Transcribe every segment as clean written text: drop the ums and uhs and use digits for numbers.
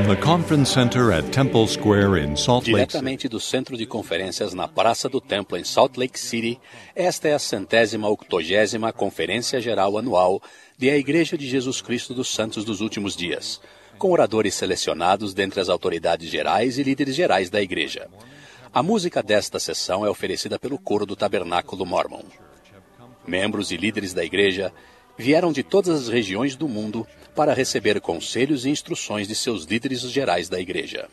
From the conference center at Temple Square in Salt Lake City. Diretamente do centro de conferências na Praça do Templo em Salt Lake City, esta é a 180ª Conferência Geral Anual da Igreja de Jesus Cristo dos Santos dos Últimos Dias, com oradores selecionados dentre as autoridades gerais e líderes gerais da Igreja. A música desta sessão é oferecida pelo Coro do Tabernáculo Mormon. Membros e líderes da Igreja vieram de todas as regiões do mundo para receber conselhos e instruções de seus líderes gerais da Igreja.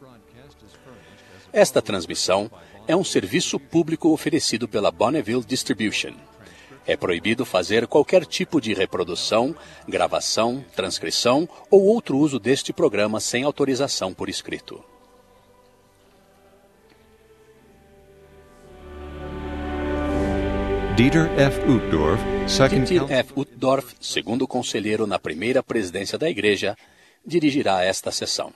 Esta transmissão é um serviço público oferecido pela Bonneville Distribution. É proibido fazer qualquer tipo de reprodução, gravação, transcrição ou outro uso deste programa sem autorização por escrito. Dieter F. Uchtdorf, segundo conselheiro na primeira presidência da Igreja, dirigirá esta sessão.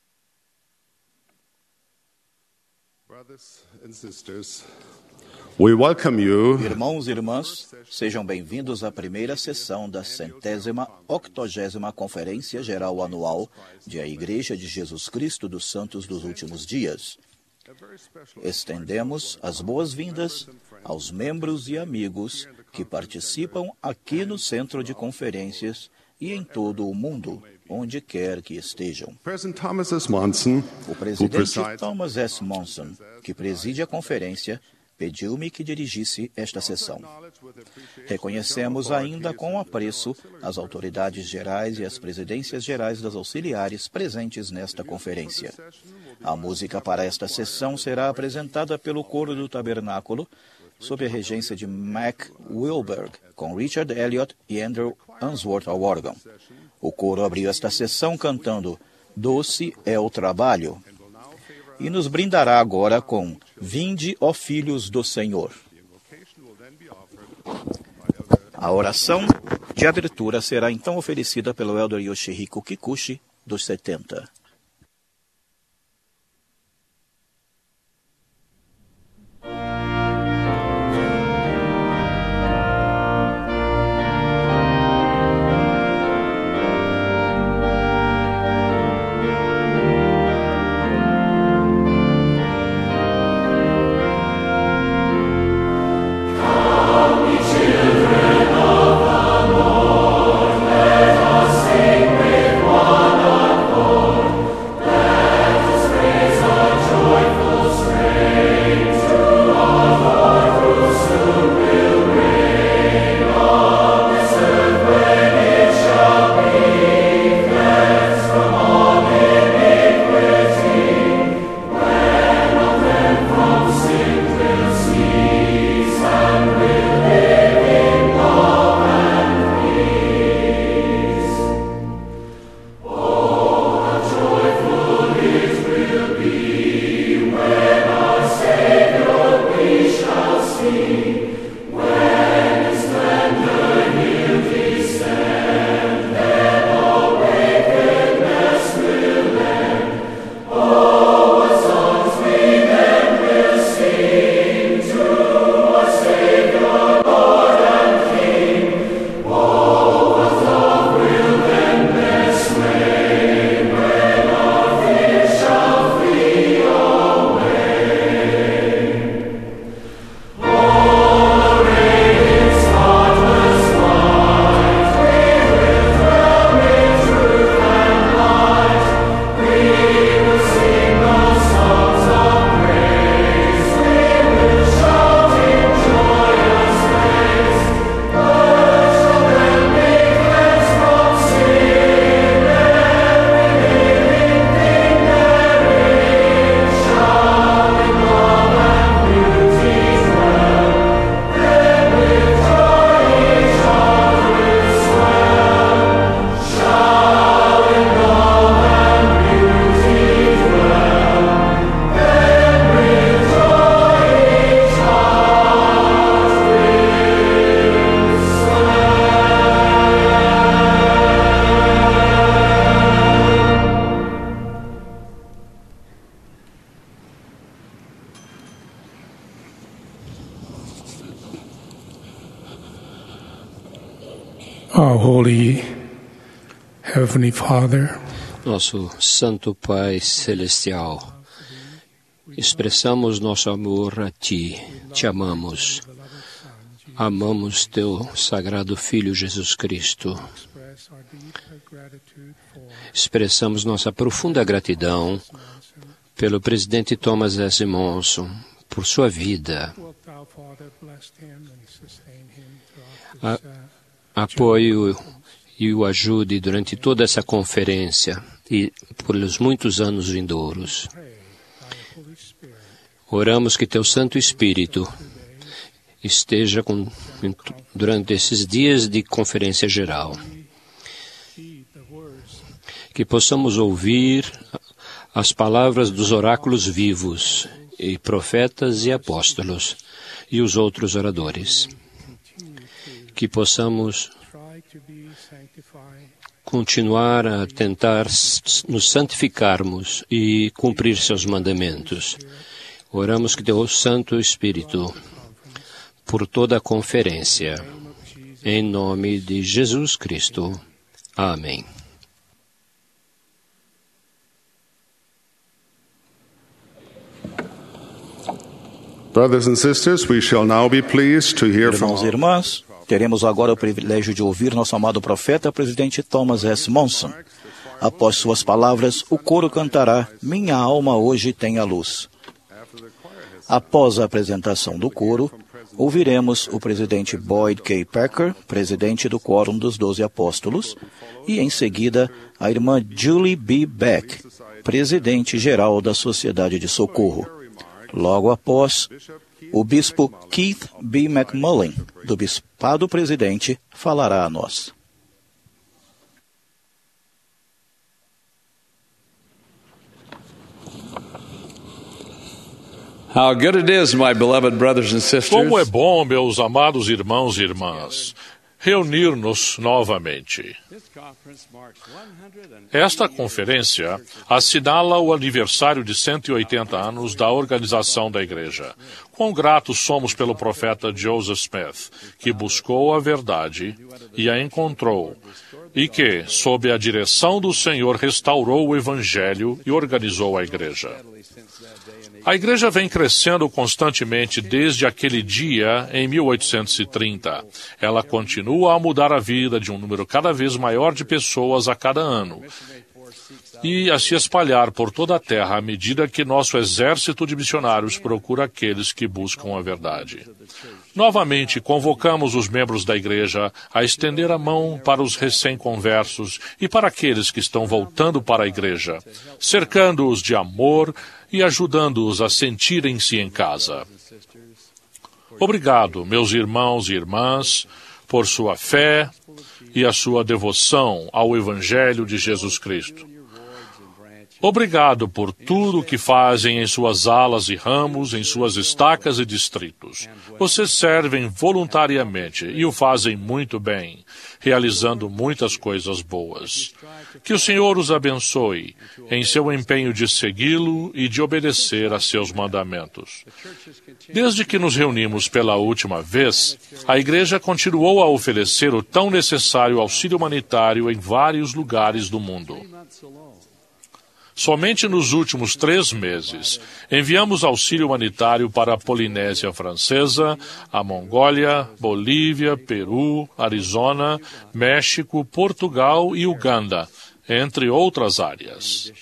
Irmãos e irmãs, sejam bem-vindos à primeira sessão da 180ª Conferência Geral Anual da Igreja de Jesus Cristo dos Santos dos Últimos Dias. Estendemos as boas-vindas aos membros e amigos que participam aqui no Centro de Conferências e em todo o mundo, onde quer que estejam. O presidente Thomas S. Monson, que preside a conferência, pediu-me que dirigisse esta sessão. Reconhecemos ainda com apreço as autoridades gerais e as presidências gerais das auxiliares presentes nesta conferência. A música para esta sessão será apresentada pelo Coro do Tabernáculo, sob a regência de Mac Wilberg, com Richard Elliott e Andrew Unsworth ao órgão. O coro abriu esta sessão cantando "Doce é o Trabalho" e nos brindará agora com "Vinde, ó Filhos do Senhor". A oração de abertura será então oferecida pelo Elder Yoshihiko Kikuchi, dos 70. Our Holy Heavenly Father, Nosso Santo Pai Celestial, expressamos nosso amor a Ti, Te amamos. Amamos Teu Sagrado Filho Jesus Cristo. Expressamos nossa profunda gratidão pelo presidente Thomas S. Monson, por sua vida. Apoio e o ajude durante toda essa conferência e pelos muitos anos vindouros. Oramos que Teu Santo Espírito esteja durante esses dias de conferência geral. Que possamos ouvir as palavras dos oráculos vivos, e profetas e apóstolos, e os outros oradores. Que possamos continuar a tentar nos santificarmos e cumprir seus mandamentos. Oramos que Teu Santo Espírito, por toda a conferência, em nome de Jesus Cristo. Amém. Brothers and sisters, we shall now be pleased to hear from Irmãos e irmãs, teremos agora o privilégio de ouvir nosso amado profeta, presidente Thomas S. Monson. Após suas palavras, o coro cantará Minha Alma Hoje Tem a Luz. Após a apresentação do coro, ouviremos o presidente Boyd K. Packer, presidente do Quórum dos 12 Apóstolos, e, em seguida, a irmã Julie B. Beck, presidente-geral da Sociedade de Socorro. Logo após, o bispo Keith B. McMullen, do Bispado Presidente, falará a nós. How good it is, my beloved brothers and sisters. Como é bom, meus amados irmãos e irmãs, reunir-nos novamente. Esta conferência assinala o aniversário de 180 anos da organização da Igreja. Quão gratos somos pelo profeta Joseph Smith, que buscou a verdade e a encontrou, e que, sob a direção do Senhor, restaurou o Evangelho e organizou a Igreja. A Igreja vem crescendo constantemente desde aquele dia, em 1830. Ela continua a mudar a vida de um número cada vez maior de pessoas a cada ano e a se espalhar por toda a terra à medida que nosso exército de missionários procura aqueles que buscam a verdade. Novamente, convocamos os membros da Igreja a estender a mão para os recém-conversos e para aqueles que estão voltando para a Igreja, cercando-os de amor e ajudando-os a sentirem-se em casa. Obrigado, meus irmãos e irmãs, por sua fé e a sua devoção ao Evangelho de Jesus Cristo. Obrigado por tudo que fazem em suas alas e ramos, em suas estacas e distritos. Vocês servem voluntariamente e o fazem muito bem, realizando muitas coisas boas. Que o Senhor os abençoe em seu empenho de segui-lo e de obedecer a seus mandamentos. Desde que nos reunimos pela última vez, a Igreja continuou a oferecer o tão necessário auxílio humanitário em vários lugares do mundo. Somente nos últimos 3 meses, enviamos auxílio humanitário para a Polinésia Francesa, a Mongólia, Bolívia, Peru, Arizona, México, Portugal e Uganda, entre outras áreas.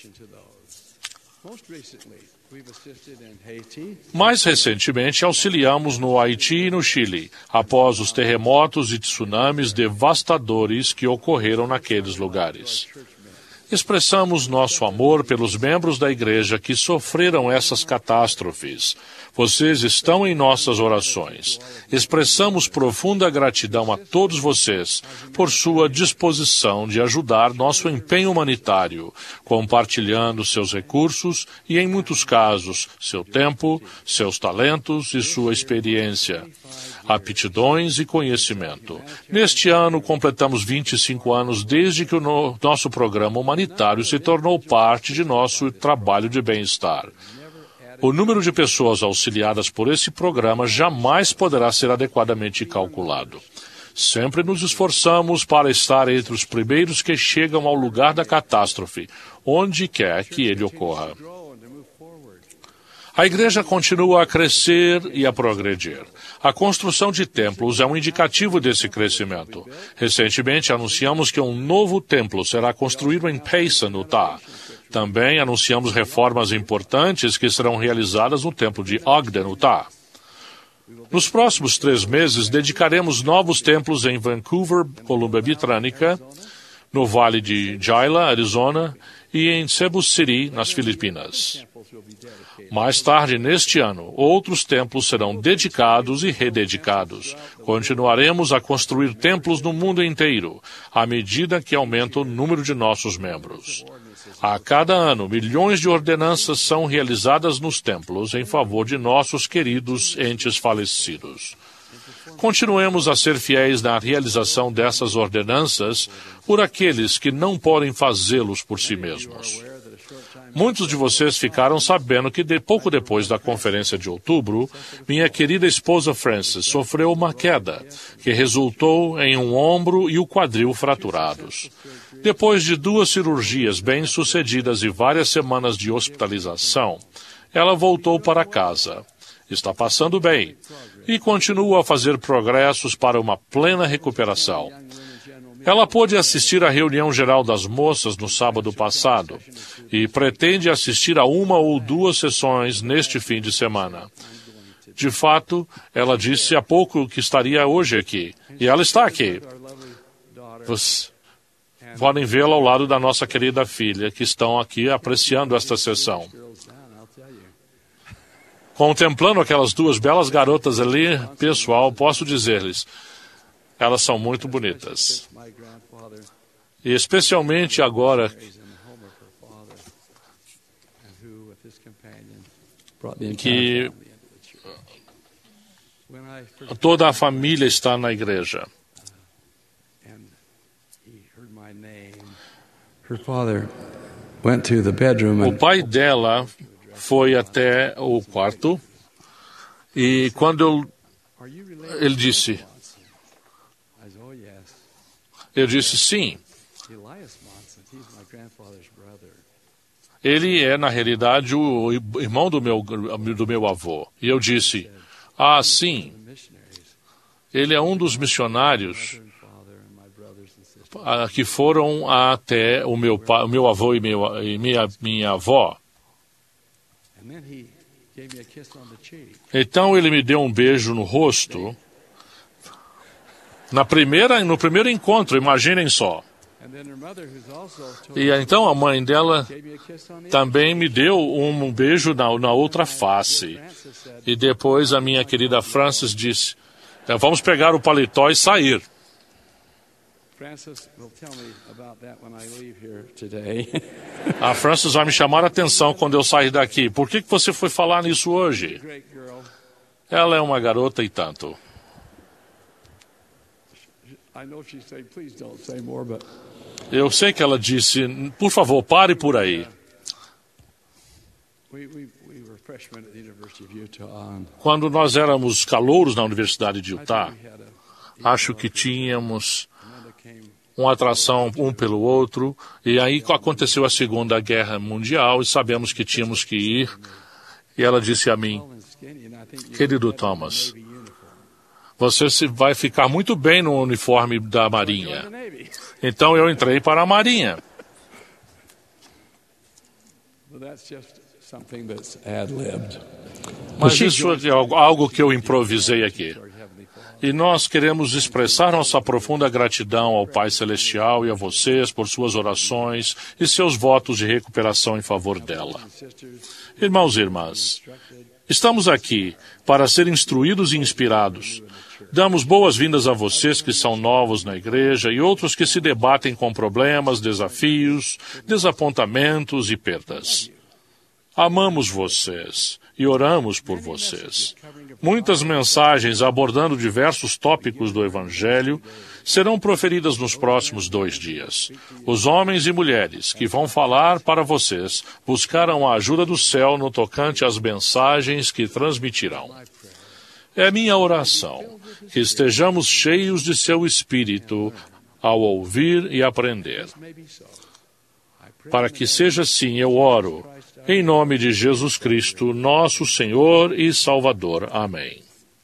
Mais recentemente, auxiliamos no Haiti e no Chile, após os terremotos e tsunamis devastadores que ocorreram naqueles lugares. Expressamos nosso amor pelos membros da Igreja que sofreram essas catástrofes. Vocês estão em nossas orações. Expressamos profunda gratidão a todos vocês por sua disposição de ajudar nosso empenho humanitário, compartilhando seus recursos e, em muitos casos, seu tempo, seus talentos e sua experiência, aptidões e conhecimento. Neste ano, completamos 25 anos desde que o nosso programa humanitário se tornou parte de nosso trabalho de bem-estar. O número de pessoas auxiliadas por esse programa jamais poderá ser adequadamente calculado. Sempre nos esforçamos para estar entre os primeiros que chegam ao lugar da catástrofe, onde quer que ele ocorra. A igreja continua a crescer e a progredir. A construção de templos é um indicativo desse crescimento. Recentemente, anunciamos que um novo templo será construído em Payson, Utah. Também anunciamos reformas importantes que serão realizadas no templo de Ogden, Utah. Nos próximos 3 meses, dedicaremos novos templos em Vancouver, Colômbia Britânica, no Vale de Gila, Arizona, e em Cebu City, nas Filipinas. Mais tarde, neste ano, outros templos serão dedicados e rededicados. Continuaremos a construir templos no mundo inteiro, à medida que aumenta o número de nossos membros. A cada ano, milhões de ordenanças são realizadas nos templos em favor de nossos queridos entes falecidos. Continuemos a ser fiéis na realização dessas ordenanças por aqueles que não podem fazê-los por si mesmos. Muitos de vocês ficaram sabendo que pouco depois da conferência de outubro, minha querida esposa Frances sofreu uma queda, que resultou em um ombro e o quadril fraturados. Depois de 2 cirurgias bem-sucedidas e várias semanas de hospitalização, ela voltou para casa. Está passando bem e continua a fazer progressos para uma plena recuperação. Ela pôde assistir à reunião geral das moças no sábado passado e pretende assistir a 1 ou 2 sessões neste fim de semana. De fato, ela disse há pouco que estaria hoje aqui, e ela está aqui. Vocês podem vê-la ao lado da nossa querida filha, que estão aqui apreciando esta sessão. Contemplando aquelas 2 belas garotas ali, pessoal, posso dizer-lhes, elas são muito bonitas. E especialmente agora que toda a família está na igreja. O pai dela foi até o quarto e quando ele disse, eu disse sim. Ele é, na realidade, o irmão do meu avô. E eu disse, sim. Ele é um dos missionários que foram até o meu avô e minha avó. Então ele me deu um beijo no rosto. No primeiro encontro, imaginem só. E então a mãe dela também me deu um beijo na outra face. E depois a minha querida Frances disse, vamos pegar o paletó e sair. A Frances vai me chamar a atenção quando eu sair daqui. Por que você foi falar nisso hoje? Ela é uma garota e tanto. Eu sei que ela disse, por favor, pare por aí. Quando nós éramos calouros na Universidade de Utah, acho que tínhamos uma atração um pelo outro, e aí aconteceu a Segunda Guerra Mundial e sabemos que tínhamos que ir. E ela disse a mim, querido Thomas, você vai ficar muito bem no uniforme da Marinha. Então eu entrei para a Marinha. Mas isso é algo que eu improvisei aqui. E nós queremos expressar nossa profunda gratidão ao Pai Celestial e a vocês por suas orações e seus votos de recuperação em favor dela. Irmãos e irmãs, estamos aqui para ser instruídos e inspirados. Damos boas-vindas a vocês que são novos na igreja e outros que se debatem com problemas, desafios, desapontamentos e perdas. Amamos vocês e oramos por vocês. Muitas mensagens abordando diversos tópicos do Evangelho serão proferidas nos próximos 2 dias. Os homens e mulheres que vão falar para vocês buscaram a ajuda do céu no tocante às mensagens que transmitirão. É minha oração que estejamos cheios de seu Espírito ao ouvir e aprender. Para que seja assim, eu oro, em nome de Jesus Cristo, nosso Senhor e Salvador. Amém.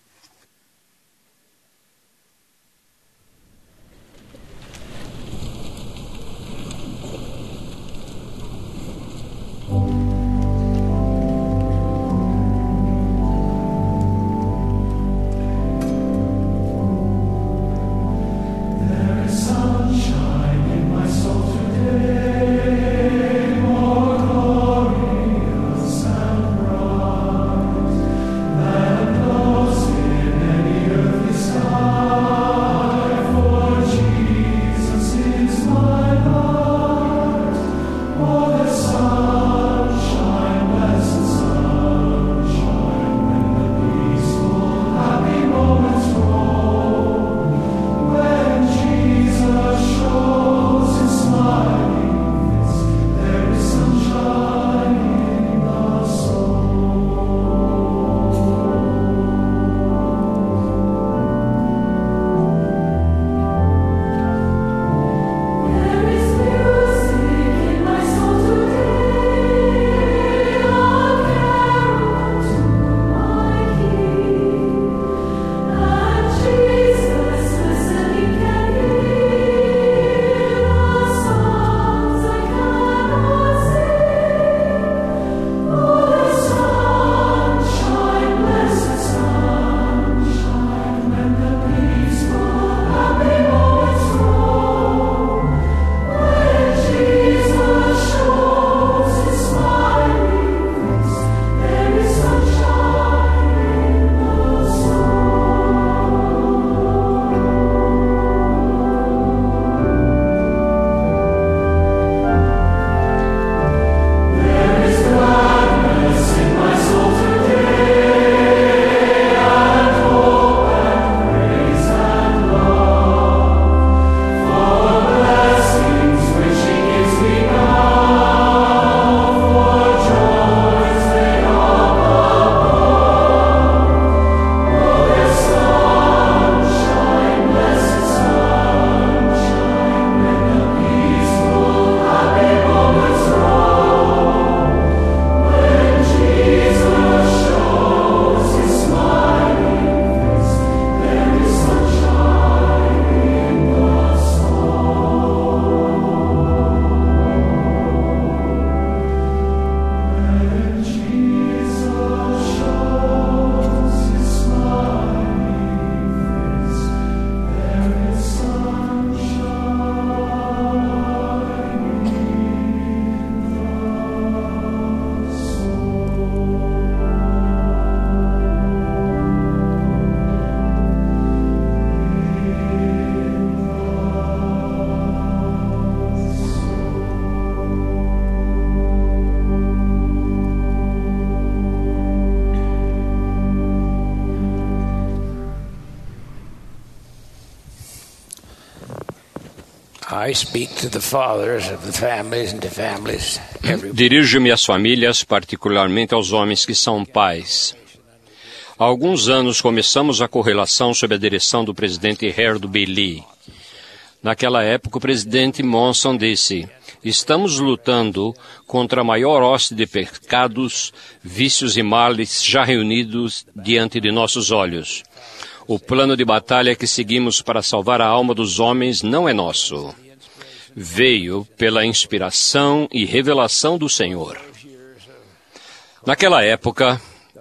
Dirijo-me às famílias, particularmente aos homens que são pais. Há alguns anos começamos a correlação sob a direção do presidente Harold B. Lee. Naquela época, o presidente Monson disse: estamos lutando contra a maior hoste de pecados, vícios e males já reunidos diante de nossos olhos. O plano de batalha que seguimos para salvar a alma dos homens não é nosso. Veio pela inspiração e revelação do Senhor. Naquela época,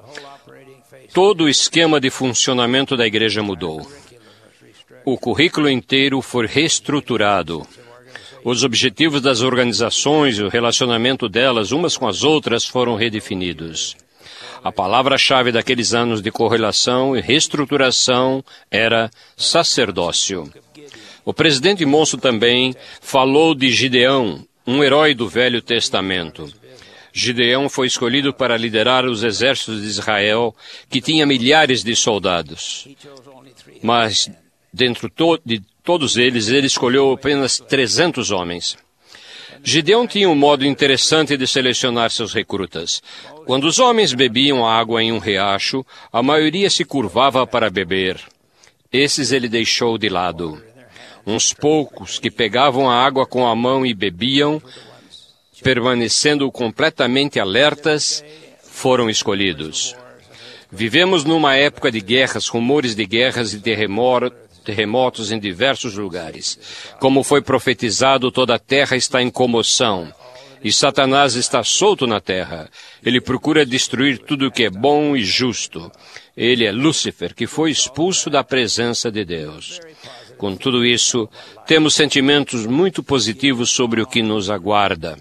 todo o esquema de funcionamento da igreja mudou. O currículo inteiro foi reestruturado. Os objetivos das organizações e o relacionamento delas umas com as outras foram redefinidos. A palavra-chave daqueles anos de correlação e reestruturação era sacerdócio. O presidente Monson também falou de Gideão, um herói do Velho Testamento. Gideão foi escolhido para liderar os exércitos de Israel, que tinha milhares de soldados. Mas, dentro de todos eles, ele escolheu apenas 300 homens. Gideão tinha um modo interessante de selecionar seus recrutas. Quando os homens bebiam água em um riacho, a maioria se curvava para beber. Esses ele deixou de lado. Uns poucos que pegavam a água com a mão e bebiam, permanecendo completamente alertas, foram escolhidos. Vivemos numa época de guerras, rumores de guerras e terremotos em diversos lugares. Como foi profetizado, toda a terra está em comoção. E Satanás está solto na terra. Ele procura destruir tudo o que é bom e justo. Ele é Lúcifer, que foi expulso da presença de Deus. Com tudo isso, temos sentimentos muito positivos sobre o que nos aguarda.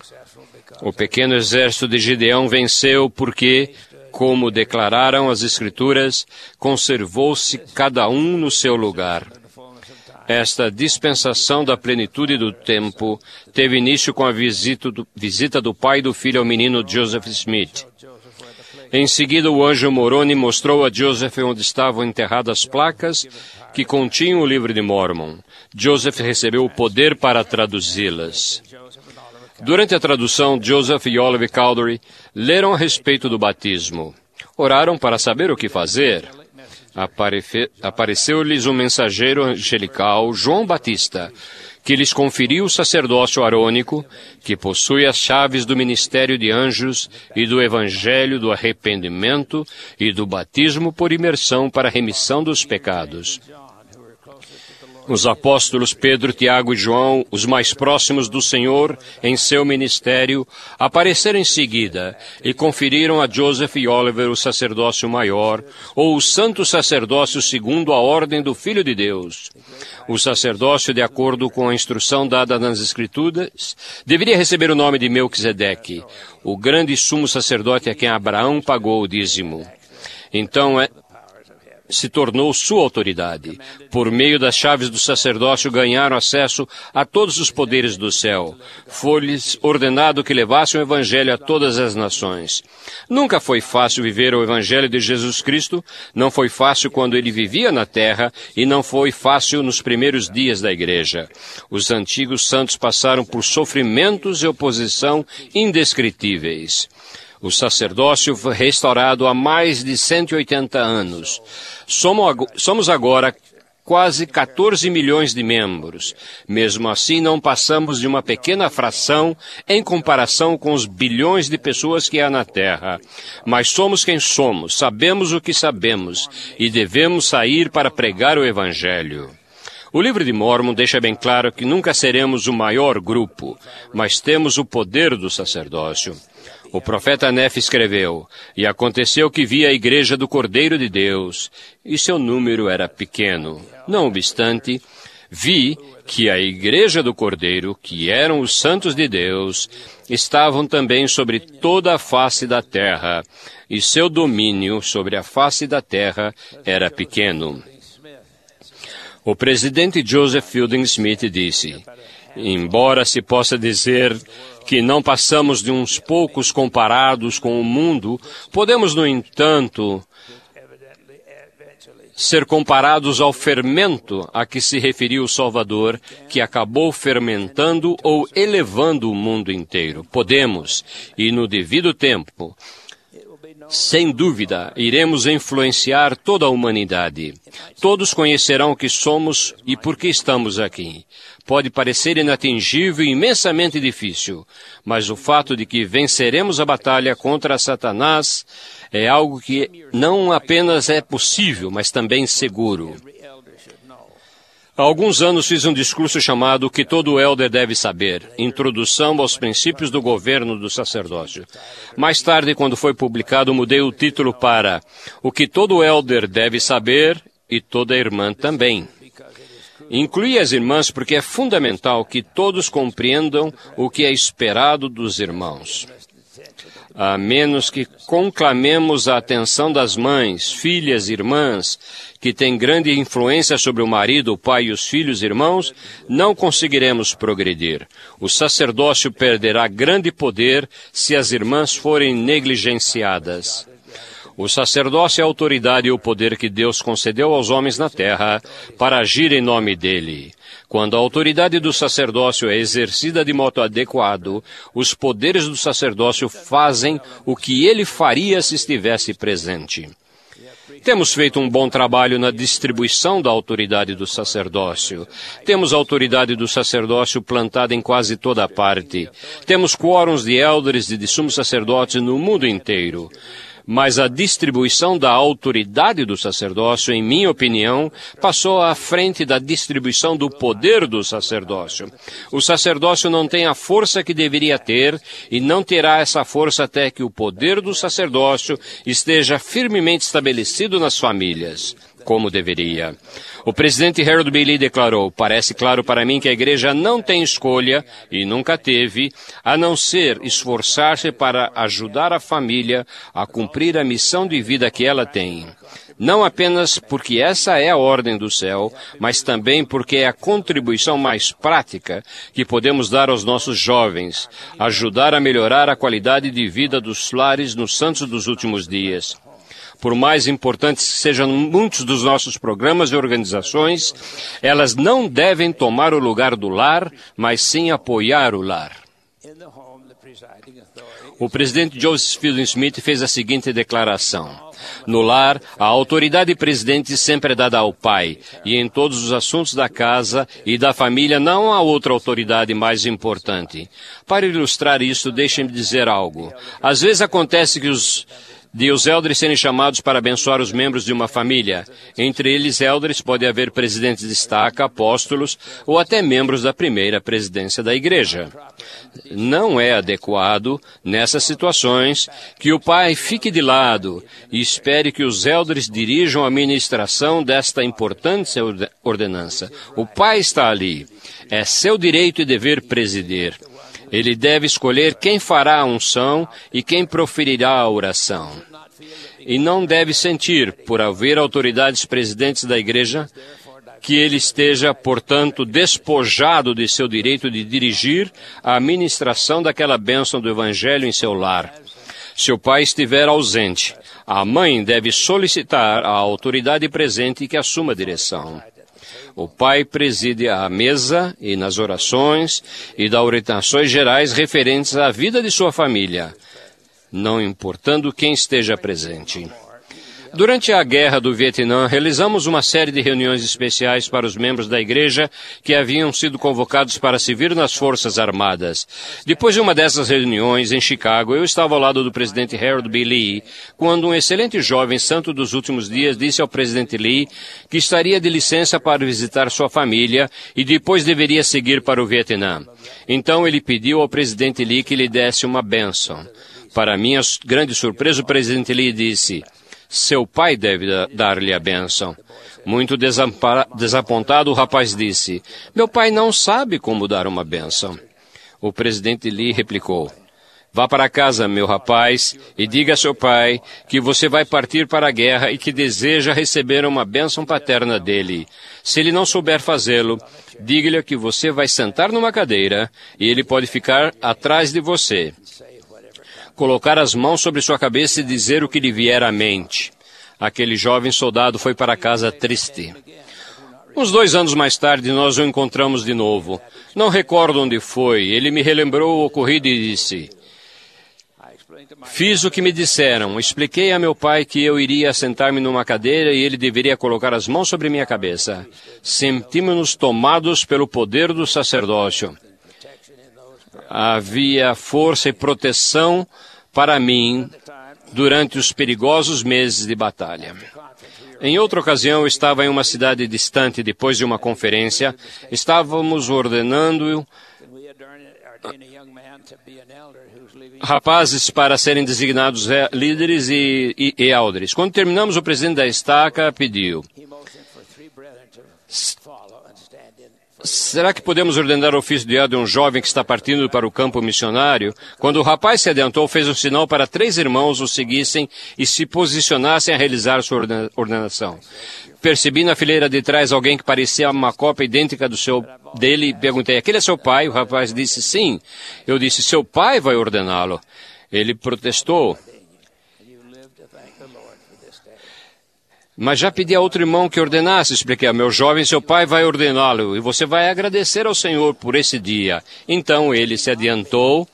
O pequeno exército de Gideão venceu porque, como declararam as Escrituras, conservou-se cada um no seu lugar. Esta dispensação da plenitude do tempo teve início com a visita do pai do filho ao menino Joseph Smith. Em seguida, o anjo Moroni mostrou a Joseph onde estavam enterradas placas que continham o livro de Mormon. Joseph recebeu o poder para traduzi-las. Durante a tradução, Joseph e Olive Cowdery leram a respeito do batismo. Oraram para saber o que fazer. Apareceu-lhes um mensageiro angelical, João Batista, que lhes conferiu o sacerdócio arônico, que possui as chaves do ministério de anjos e do evangelho do arrependimento e do batismo por imersão para a remissão dos pecados. Os apóstolos Pedro, Tiago e João, os mais próximos do Senhor em seu ministério, apareceram em seguida e conferiram a Joseph e Oliver o sacerdócio maior, ou o santo sacerdócio segundo a ordem do Filho de Deus. O sacerdócio, de acordo com a instrução dada nas Escrituras, deveria receber o nome de Melquisedeque, o grande sumo sacerdote a quem Abraão pagou o dízimo. Então, se tornou sua autoridade. Por meio das chaves do sacerdócio, ganharam acesso a todos os poderes do céu. Foi-lhes ordenado que levassem o evangelho a todas as nações. Nunca foi fácil viver o evangelho de Jesus Cristo, não foi fácil quando ele vivia na terra e não foi fácil nos primeiros dias da igreja. Os antigos santos passaram por sofrimentos e oposição indescritíveis. O sacerdócio foi restaurado há mais de 180 anos. Somos agora quase 14 milhões de membros. Mesmo assim, não passamos de uma pequena fração em comparação com os bilhões de pessoas que há na Terra. Mas somos quem somos, sabemos o que sabemos e devemos sair para pregar o Evangelho. O livro de Mormon deixa bem claro que nunca seremos o maior grupo, mas temos o poder do sacerdócio. O profeta Nefe escreveu, e aconteceu que vi a igreja do Cordeiro de Deus, e seu número era pequeno. Não obstante, vi que a igreja do Cordeiro, que eram os santos de Deus, estavam também sobre toda a face da terra, e seu domínio sobre a face da terra era pequeno. O presidente Joseph Fielding Smith disse, embora se possa dizer que não passamos de uns poucos comparados com o mundo, podemos, no entanto, ser comparados ao fermento a que se referiu o Salvador, que acabou fermentando ou elevando o mundo inteiro. Podemos, e no devido tempo, sem dúvida, iremos influenciar toda a humanidade. Todos conhecerão o que somos e por que estamos aqui. Pode parecer inatingível e imensamente difícil, mas o fato de que venceremos a batalha contra Satanás é algo que não apenas é possível, mas também seguro. Há alguns anos fiz um discurso chamado O que todo elder deve saber, introdução aos princípios do governo do sacerdócio. Mais tarde, quando foi publicado, mudei o título para O que todo elder deve saber e toda irmã também. Inclui as irmãs porque é fundamental que todos compreendam o que é esperado dos irmãos. A menos que conclamemos a atenção das mães, filhas, irmãs, que têm grande influência sobre o marido, o pai e os filhos irmãos, não conseguiremos progredir. O sacerdócio perderá grande poder se as irmãs forem negligenciadas. O sacerdócio é a autoridade e o poder que Deus concedeu aos homens na terra para agir em nome dele. Quando a autoridade do sacerdócio é exercida de modo adequado, os poderes do sacerdócio fazem o que ele faria se estivesse presente. Temos feito um bom trabalho na distribuição da autoridade do sacerdócio. Temos a autoridade do sacerdócio plantada em quase toda parte. Temos quórums de elders e de sumos sacerdotes no mundo inteiro. Mas a distribuição da autoridade do sacerdócio, em minha opinião, passou à frente da distribuição do poder do sacerdócio. O sacerdócio não tem a força que deveria ter e não terá essa força até que o poder do sacerdócio esteja firmemente estabelecido nas famílias, como deveria. O presidente Harold B. Lee declarou: parece claro para mim que a igreja não tem escolha, e nunca teve, a não ser esforçar-se para ajudar a família a cumprir a missão de vida que ela tem. Não apenas porque essa é a ordem do céu, mas também porque é a contribuição mais prática que podemos dar aos nossos jovens, ajudar a melhorar a qualidade de vida dos lares nos santos dos últimos dias. Por mais importantes que sejam muitos dos nossos programas e organizações, elas não devem tomar o lugar do lar, mas sim apoiar o lar. O presidente Joseph Fielding Smith fez a seguinte declaração: no lar, a autoridade presidente sempre é dada ao pai, e em todos os assuntos da casa e da família não há outra autoridade mais importante. Para ilustrar isso, deixem-me dizer algo. Às vezes acontece que os elders serem chamados para abençoar os membros de uma família. Entre eles, elders, pode haver presidentes de estaca, apóstolos ou até membros da primeira presidência da igreja. Não é adequado, nessas situações, que o pai fique de lado e espere que os elders dirijam a ministração desta importante ordenança. O pai está ali. É seu direito e dever presidir. Ele deve escolher quem fará a unção e quem proferirá a oração. E não deve sentir, por haver autoridades presidentes da igreja, que ele esteja, portanto, despojado de seu direito de dirigir a administração daquela bênção do Evangelho em seu lar. Se o pai estiver ausente, a mãe deve solicitar à autoridade presente que assuma a direção. O pai preside à mesa e nas orações e dá orientações gerais referentes à vida de sua família, não importando quem esteja presente. Durante a Guerra do Vietnã, realizamos uma série de reuniões especiais para os membros da igreja que haviam sido convocados para servir nas Forças Armadas. Depois de uma dessas reuniões em Chicago, eu estava ao lado do presidente Harold B. Lee, quando um excelente jovem santo dos últimos dias disse ao presidente Lee que estaria de licença para visitar sua família e depois deveria seguir para o Vietnã. Então ele pediu ao presidente Lee que lhe desse uma bênção. Para minha grande surpresa, o presidente Lee disse: seu pai deve dar-lhe a bênção. Muito desapontado, o rapaz disse: meu pai não sabe como dar uma bênção. O presidente Lee replicou: vá para casa, meu rapaz, e diga a seu pai que você vai partir para a guerra e que deseja receber uma bênção paterna dele. Se ele não souber fazê-lo, diga-lhe que você vai sentar numa cadeira e ele pode ficar atrás de você, colocar as mãos sobre sua cabeça e dizer o que lhe vier à mente. Aquele jovem soldado foi para casa triste. Uns 2 anos mais tarde, nós o encontramos de novo. Não recordo onde foi. Ele me relembrou o ocorrido e disse: fiz o que me disseram. Expliquei a meu pai que eu iria sentar-me numa cadeira e ele deveria colocar as mãos sobre minha cabeça. Sentimos-nos tomados pelo poder do sacerdócio. Havia força e proteção para mim durante os perigosos meses de batalha. Em outra ocasião, eu estava em uma cidade distante depois de uma conferência. Estávamos ordenando rapazes para serem designados líderes e elders. Quando terminamos, o presidente da estaca pediu: será que podemos ordenar o ofício de elder de um jovem que está partindo para o campo missionário? Quando o rapaz se adiantou, fez um sinal para 3 irmãos o seguissem e se posicionassem a realizar sua ordenação. Percebi na fileira de trás alguém que parecia uma cópia idêntica dele e perguntei: aquele é seu pai? O rapaz disse: sim. Eu disse: seu pai vai ordená-lo. Ele protestou: Mas já pedi a outro irmão que ordenasse, expliquei, meu jovem, seu pai vai ordená-lo, e você vai agradecer ao Senhor por esse dia. Então ele se adiantou,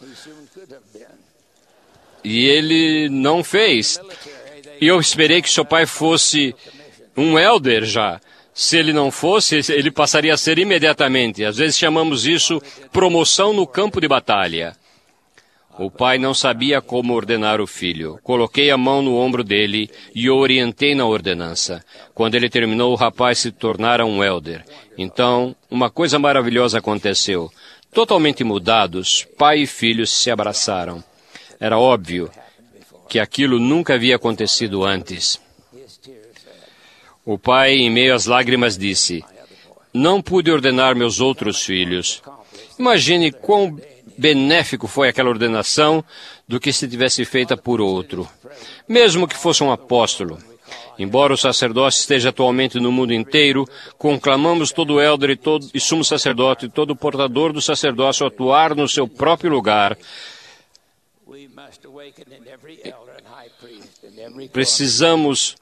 e ele não fez. E eu esperei que seu pai fosse um elder já. Se ele não fosse, ele passaria a ser imediatamente. Às vezes chamamos isso promoção no campo de batalha. O pai não sabia como ordenar o filho. Coloquei a mão no ombro dele e o orientei na ordenança. Quando ele terminou, o rapaz se tornara um elder. Então, uma coisa maravilhosa aconteceu. Totalmente mudados, pai e filho se abraçaram. Era óbvio que aquilo nunca havia acontecido antes. O pai, em meio às lágrimas, disse, não pude ordenar meus outros filhos. Imagine quão benéfico foi aquela ordenação do que se tivesse feita por outro, mesmo que fosse um apóstolo. Embora o sacerdócio esteja atualmente no mundo inteiro, conclamamos todo elder e sumo sacerdote e todo portador do sacerdócio a atuar no seu próprio lugar. Precisamos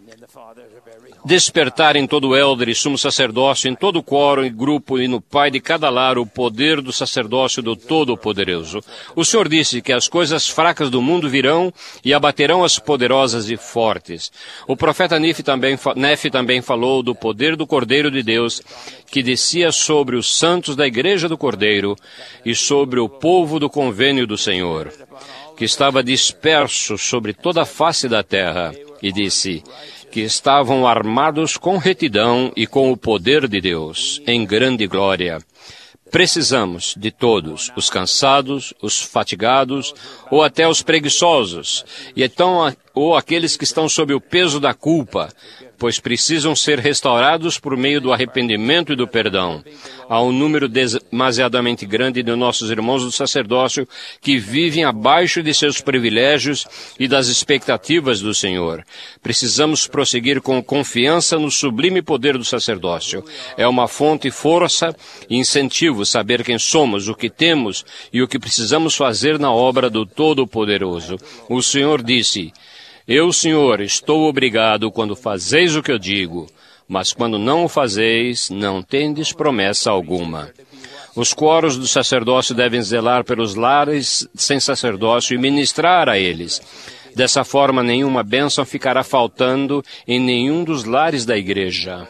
despertar em todo elder e sumo sacerdócio, em todo quórum e grupo e no pai de cada lar o poder do sacerdócio do Todo-Poderoso. O Senhor disse que as coisas fracas do mundo virão e abaterão as poderosas e fortes. O profeta Nefe também falou do poder do Cordeiro de Deus que descia sobre os santos da igreja do Cordeiro e sobre o povo do convênio do Senhor, que estava disperso sobre toda a face da terra, e disse que estavam armados com retidão e com o poder de Deus, em grande glória. Precisamos de todos, os cansados, os fatigados, ou até os preguiçosos, ou aqueles que estão sob o peso da culpa, pois precisam ser restaurados por meio do arrependimento e do perdão. Há um número demasiadamente grande de nossos irmãos do sacerdócio que vivem abaixo de seus privilégios e das expectativas do Senhor. Precisamos prosseguir com confiança no sublime poder do sacerdócio. É uma fonte, força e incentivo saber quem somos, o que temos e o que precisamos fazer na obra do Todo-Poderoso. O Senhor disse, eu, Senhor, estou obrigado quando fazeis o que eu digo, mas quando não o fazeis, não tendes promessa alguma. Os quóruns do sacerdócio devem zelar pelos lares sem sacerdócio e ministrar a eles. Dessa forma, nenhuma bênção ficará faltando em nenhum dos lares da igreja.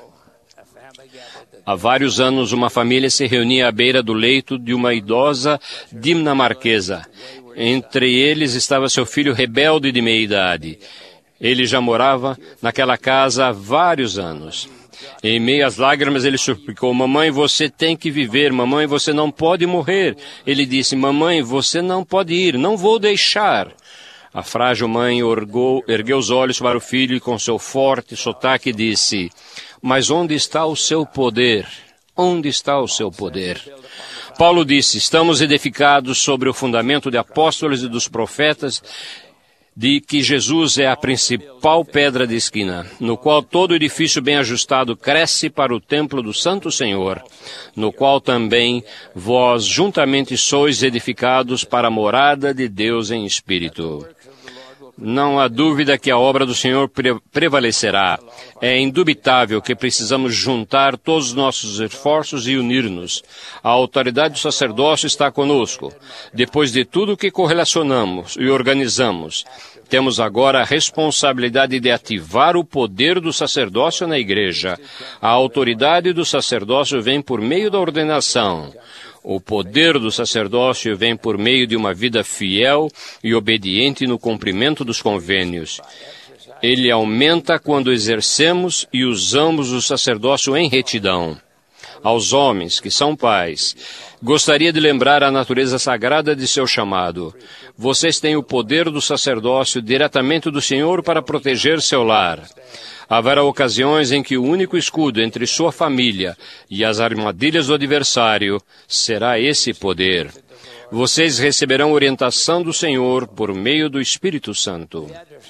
Há vários anos, uma família se reunia à beira do leito de uma idosa dinamarquesa. Entre eles estava seu filho rebelde de meia-idade. Ele já morava naquela casa há vários anos. Em meio às lágrimas, ele suplicou, mamãe, você tem que viver, mamãe, você não pode morrer. Ele disse, mamãe, você não pode ir, não vou deixar. A frágil mãe ergueu os olhos para o filho e com seu forte sotaque disse, mas onde está o seu poder? Onde está o seu poder? Paulo disse, estamos edificados sobre o fundamento de apóstolos e dos profetas, de que Jesus é a principal pedra de esquina, no qual todo edifício bem ajustado cresce para o templo do Santo Senhor, no qual também vós juntamente sois edificados para a morada de Deus em espírito. Não há dúvida que a obra do Senhor prevalecerá. É indubitável que precisamos juntar todos os nossos esforços e unir-nos. A autoridade do sacerdócio está conosco. Depois de tudo que correlacionamos e organizamos, temos agora a responsabilidade de ativar o poder do sacerdócio na igreja. A autoridade do sacerdócio vem por meio da ordenação. O poder do sacerdócio vem por meio de uma vida fiel e obediente no cumprimento dos convênios. Ele aumenta quando exercemos e usamos o sacerdócio em retidão. Aos homens que são pais, gostaria de lembrar a natureza sagrada de seu chamado. Vocês têm o poder do sacerdócio diretamente do Senhor para proteger seu lar. Haverá ocasiões em que o único escudo entre sua família e as armadilhas do adversário será esse poder. Vocês receberão orientação do Senhor por meio do Espírito Santo.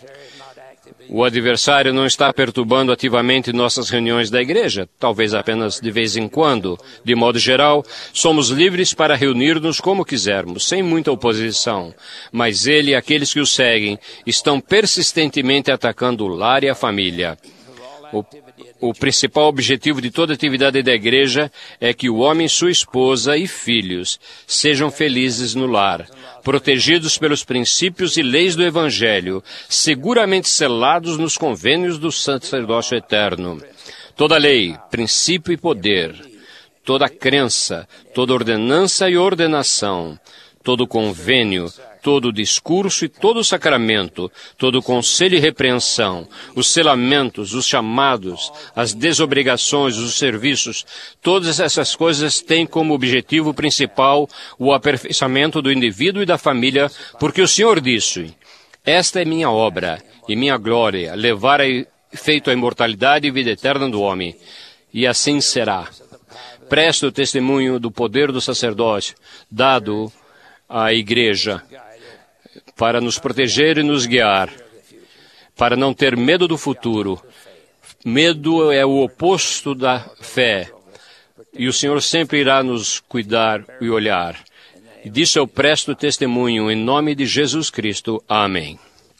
O adversário não está perturbando ativamente nossas reuniões da igreja, talvez apenas de vez em quando. De modo geral, somos livres para reunir-nos como quisermos, sem muita oposição. Mas ele e aqueles que o seguem estão persistentemente atacando o lar e a família. O principal objetivo de toda atividade da igreja é que o homem, sua esposa e filhos sejam felizes no lar, protegidos pelos princípios e leis do Evangelho, seguramente selados nos convênios do sacerdócio eterno. Toda lei, princípio e poder, toda crença, toda ordenança e ordenação, todo convênio, todo discurso e todo sacramento, todo conselho e repreensão, os selamentos, os chamados, as desobrigações, os serviços, todas essas coisas têm como objetivo principal o aperfeiçoamento do indivíduo e da família, porque o Senhor disse: esta é minha obra e minha glória, levar a efeito a imortalidade e vida eterna do homem. E assim será. Preste o testemunho do poder do sacerdócio dado à igreja para nos proteger e nos guiar, para não ter medo do futuro. Medo é o oposto da fé, e o Senhor sempre irá nos cuidar e olhar. E disso eu presto testemunho em nome de Jesus Cristo. Amém.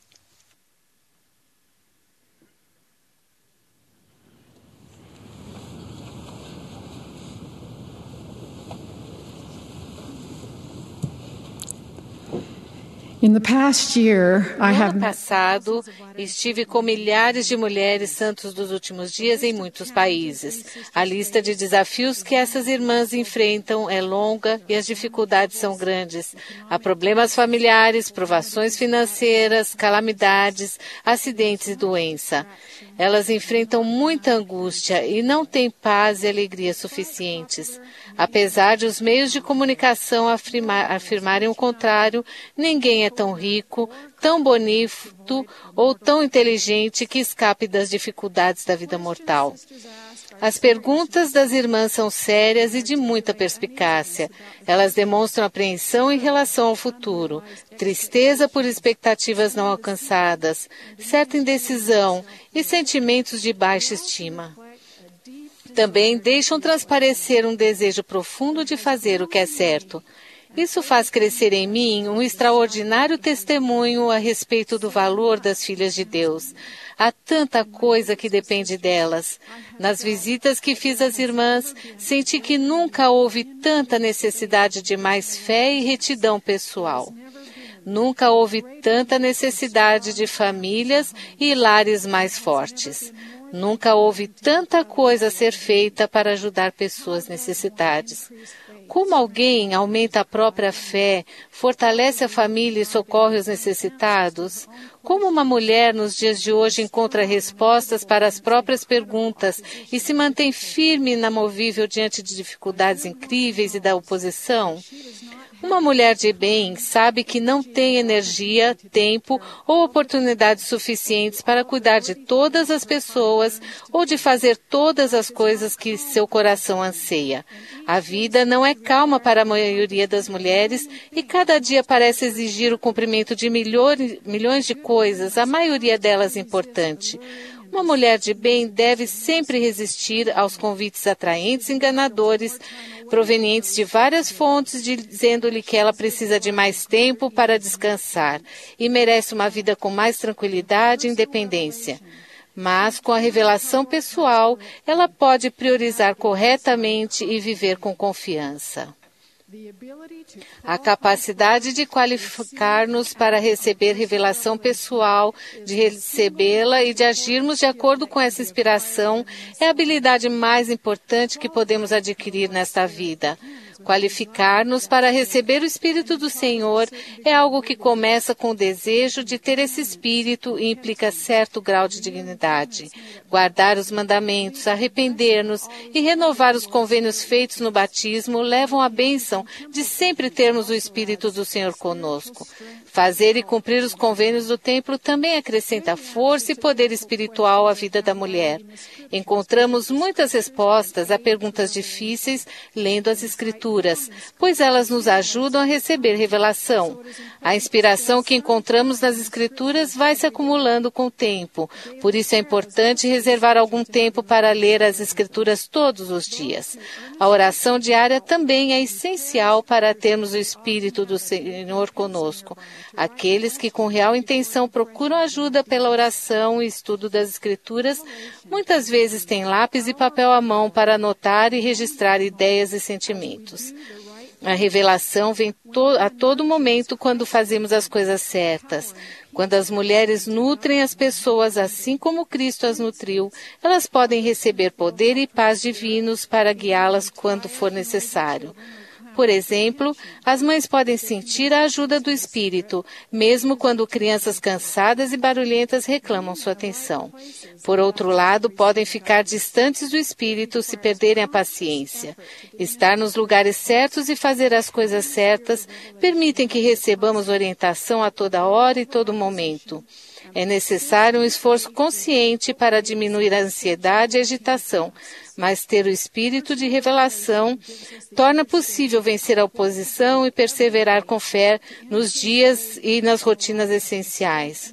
No ano passado, estive com milhares de mulheres santos dos últimos dias em muitos países. A lista de desafios que essas irmãs enfrentam é longa e as dificuldades são grandes. Há problemas familiares, provações financeiras, calamidades, acidentes e doença. Elas enfrentam muita angústia e não têm paz e alegria suficientes. Apesar de os meios de comunicação afirmarem o contrário, ninguém é tão rico, tão bonito ou tão inteligente que escape das dificuldades da vida mortal. As perguntas das irmãs são sérias e de muita perspicácia. Elas demonstram apreensão em relação ao futuro, tristeza por expectativas não alcançadas, certa indecisão e sentimentos de baixa estima. Também deixam transparecer um desejo profundo de fazer o que é certo. Isso faz crescer em mim um extraordinário testemunho a respeito do valor das filhas de Deus. Há tanta coisa que depende delas. Nas visitas que fiz às irmãs, senti que nunca houve tanta necessidade de mais fé e retidão pessoal. Nunca houve tanta necessidade de famílias e lares mais fortes. Nunca houve tanta coisa a ser feita para ajudar pessoas necessitadas. Como alguém aumenta a própria fé, fortalece a família e socorre os necessitados? Como uma mulher nos dias de hoje encontra respostas para as próprias perguntas e se mantém firme e inamovível diante de dificuldades incríveis e da oposição? Uma mulher de bem sabe que não tem energia, tempo ou oportunidades suficientes para cuidar de todas as pessoas ou de fazer todas as coisas que seu coração anseia. A vida não é calma para a maioria das mulheres e cada dia parece exigir o cumprimento de milhões de coisas, a maioria delas importante. Uma mulher de bem deve sempre resistir aos convites atraentes e enganadores, provenientes de várias fontes, dizendo-lhe que ela precisa de mais tempo para descansar e merece uma vida com mais tranquilidade e independência. Mas, com a revelação pessoal, ela pode priorizar corretamente e viver com confiança. A capacidade de qualificar-nos para receber revelação pessoal, de recebê-la e de agirmos de acordo com essa inspiração é a habilidade mais importante que podemos adquirir nesta vida. Qualificar-nos para receber o Espírito do Senhor é algo que começa com o desejo de ter esse Espírito e implica certo grau de dignidade. Guardar os mandamentos, arrepender-nos e renovar os convênios feitos no batismo levam à bênção de sempre termos o Espírito do Senhor conosco. Fazer e cumprir os convênios do templo também acrescenta força e poder espiritual à vida da mulher. Encontramos muitas respostas a perguntas difíceis lendo as Escrituras, pois elas nos ajudam a receber revelação. A inspiração que encontramos nas Escrituras vai se acumulando com o tempo, por isso é importante reservar algum tempo para ler as Escrituras todos os dias. A oração diária também é essencial para termos o Espírito do Senhor conosco. Aqueles que com real intenção procuram ajuda pela oração e estudo das Escrituras, muitas vezes têm lápis e papel à mão para anotar e registrar ideias e sentimentos. A revelação vem a todo momento quando fazemos as coisas certas. Quando as mulheres nutrem as pessoas assim como Cristo as nutriu, elas podem receber poder e paz divinos para guiá-las quando for necessário. Por exemplo, as mães podem sentir a ajuda do Espírito, mesmo quando crianças cansadas e barulhentas reclamam sua atenção. Por outro lado, podem ficar distantes do Espírito se perderem a paciência. Estar nos lugares certos e fazer as coisas certas permitem que recebamos orientação a toda hora e todo momento. É necessário um esforço consciente para diminuir a ansiedade e a agitação, mas ter o espírito de revelação torna possível vencer a oposição e perseverar com fé nos dias e nas rotinas essenciais.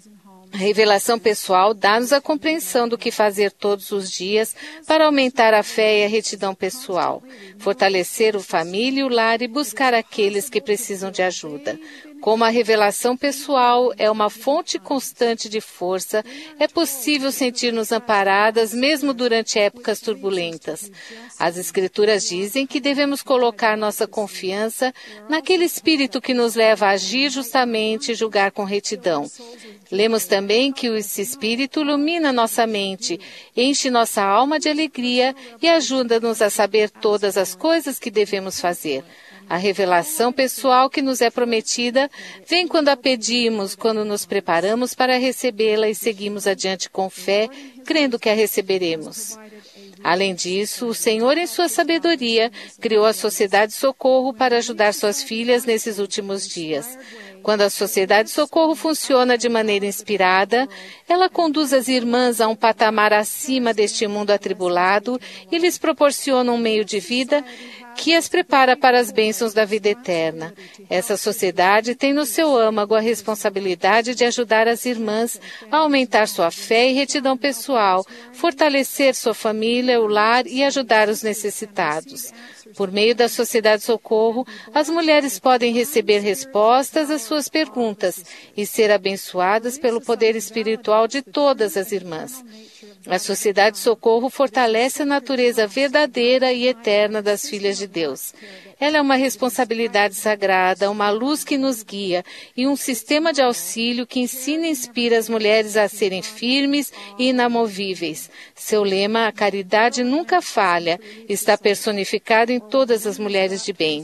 A revelação pessoal dá-nos a compreensão do que fazer todos os dias para aumentar a fé e a retidão pessoal, fortalecer a família e o lar e buscar aqueles que precisam de ajuda. Como a revelação pessoal é uma fonte constante de força, é possível sentir-nos amparadas mesmo durante épocas turbulentas. As Escrituras dizem que devemos colocar nossa confiança naquele Espírito que nos leva a agir justamente e julgar com retidão. Lemos também que esse Espírito ilumina nossa mente, enche nossa alma de alegria e ajuda-nos a saber todas as coisas que devemos fazer. A revelação pessoal que nos é prometida vem quando a pedimos, quando nos preparamos para recebê-la e seguimos adiante com fé, crendo que a receberemos. Além disso, o Senhor, em sua sabedoria, criou a Sociedade Socorro para ajudar suas filhas nesses últimos dias. Quando a Sociedade Socorro funciona de maneira inspirada, ela conduz as irmãs a um patamar acima deste mundo atribulado e lhes proporciona um meio de vida que as prepara para as bênçãos da vida eterna. Essa sociedade tem no seu âmago a responsabilidade de ajudar as irmãs a aumentar sua fé e retidão pessoal, fortalecer sua família, o lar e ajudar os necessitados. Por meio da Sociedade Socorro, as mulheres podem receber respostas às suas perguntas e ser abençoadas pelo poder espiritual de todas as irmãs. A Sociedade Socorro fortalece a natureza verdadeira e eterna das filhas de Deus. Ela é uma responsabilidade sagrada, uma luz que nos guia e um sistema de auxílio que ensina e inspira as mulheres a serem firmes e inamovíveis. Seu lema, a caridade nunca falha, está personificado em todas as mulheres de bem.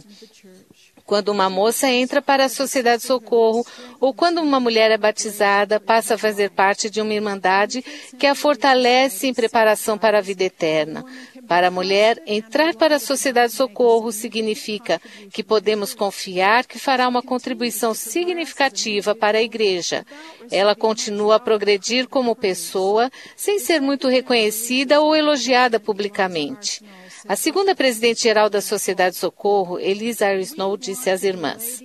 Quando uma moça entra para a Sociedade Socorro ou quando uma mulher é batizada, passa a fazer parte de uma irmandade que a fortalece em preparação para a vida eterna. Para a mulher, entrar para a Sociedade Socorro significa que podemos confiar que fará uma contribuição significativa para a Igreja. Ela continua a progredir como pessoa, sem ser muito reconhecida ou elogiada publicamente. A segunda presidente-geral da Sociedade Socorro, Elisa R. Snow, disse às irmãs: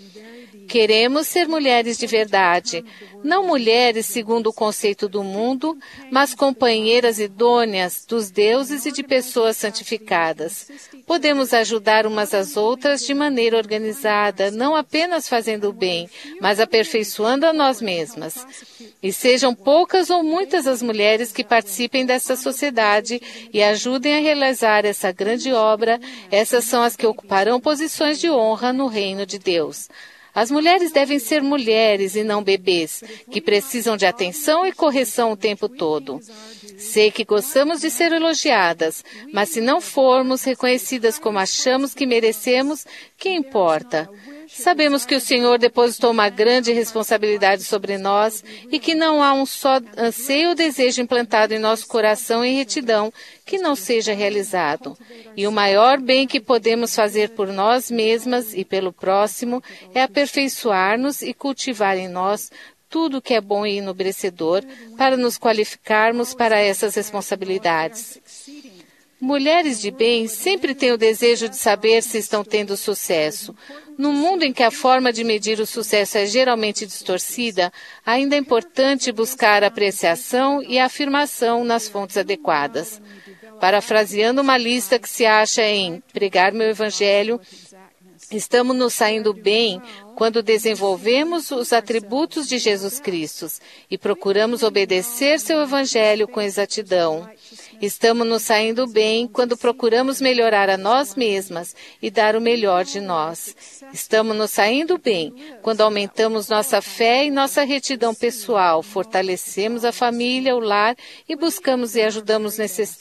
queremos ser mulheres de verdade, não mulheres segundo o conceito do mundo, mas companheiras idôneas dos deuses e de pessoas santificadas. Podemos ajudar umas às outras de maneira organizada, não apenas fazendo o bem, mas aperfeiçoando a nós mesmas. E sejam poucas ou muitas as mulheres que participem dessa sociedade e ajudem a realizar essa grande obra, essas são as que ocuparão posições de honra no reino de Deus. As mulheres devem ser mulheres e não bebês, que precisam de atenção e correção o tempo todo. Sei que gostamos de ser elogiadas, mas se não formos reconhecidas como achamos que merecemos, que importa? Sabemos que o Senhor depositou uma grande responsabilidade sobre nós e que não há um só anseio ou desejo implantado em nosso coração em retidão que não seja realizado. E o maior bem que podemos fazer por nós mesmas e pelo próximo é aperfeiçoar-nos e cultivar em nós tudo que é bom e enobrecedor para nos qualificarmos para essas responsabilidades. Mulheres de bem sempre têm o desejo de saber se estão tendo sucesso. No mundo em que a forma de medir o sucesso é geralmente distorcida, ainda é importante buscar apreciação e afirmação nas fontes adequadas. Parafraseando uma lista que se acha em Pregar Meu Evangelho, estamos nos saindo bem quando desenvolvemos os atributos de Jesus Cristo e procuramos obedecer seu Evangelho com exatidão. Estamos nos saindo bem quando procuramos melhorar a nós mesmas e dar o melhor de nós. Estamos nos saindo bem quando aumentamos nossa fé e nossa retidão pessoal, fortalecemos a família, o lar e buscamos e ajudamos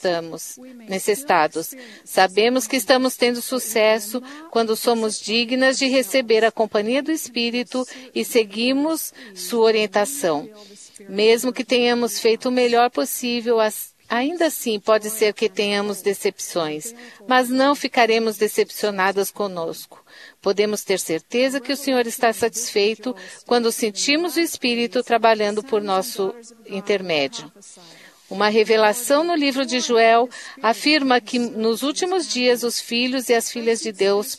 necessitados. Sabemos que estamos tendo sucesso quando somos dignas de receber a companhia do Espírito e seguimos sua orientação. Mesmo que tenhamos feito o melhor possível, ainda assim, pode ser que tenhamos decepções, mas não ficaremos decepcionadas conosco. Podemos ter certeza que o Senhor está satisfeito quando sentimos o Espírito trabalhando por nosso intermédio. Uma revelação no livro de Joel afirma que nos últimos dias os filhos e as filhas de Deus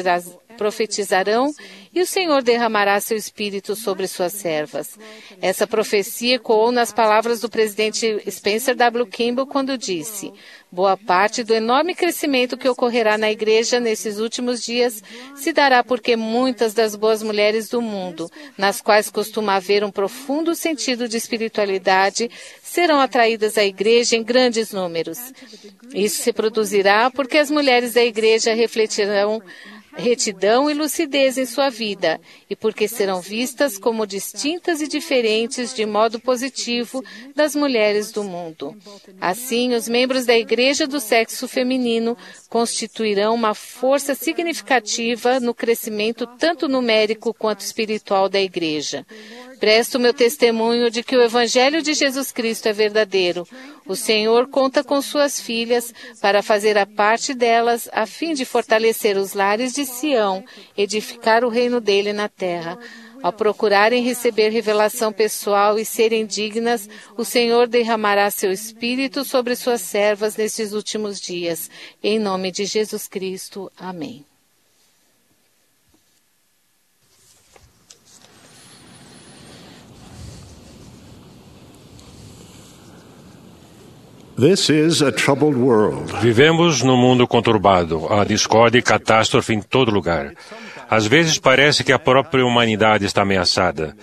profetizarão e o Senhor derramará seu Espírito sobre suas servas. Essa profecia ecoou nas palavras do presidente Spencer W. Kimball quando disse: boa parte do enorme crescimento que ocorrerá na igreja nesses últimos dias se dará porque muitas das boas mulheres do mundo, nas quais costuma haver um profundo sentido de espiritualidade, serão atraídas à igreja em grandes números. Isso se produzirá porque as mulheres da igreja refletirão retidão e lucidez em sua vida, e porque serão vistas como distintas e diferentes de modo positivo das mulheres do mundo. Assim, os membros da igreja do sexo feminino constituirão uma força significativa no crescimento tanto numérico quanto espiritual da igreja. Presto meu testemunho de que o Evangelho de Jesus Cristo é verdadeiro. O Senhor conta com suas filhas para fazer a parte delas, a fim de fortalecer os lares de Sião, edificar o reino dele na terra. Ao procurarem receber revelação pessoal e serem dignas, o Senhor derramará seu Espírito sobre suas servas nestes últimos dias. Em nome de Jesus Cristo. Amém. This is a troubled world. Vivemos num mundo conturbado, há discórdia e catástrofe em todo lugar. Às vezes parece que a própria humanidade está ameaçada.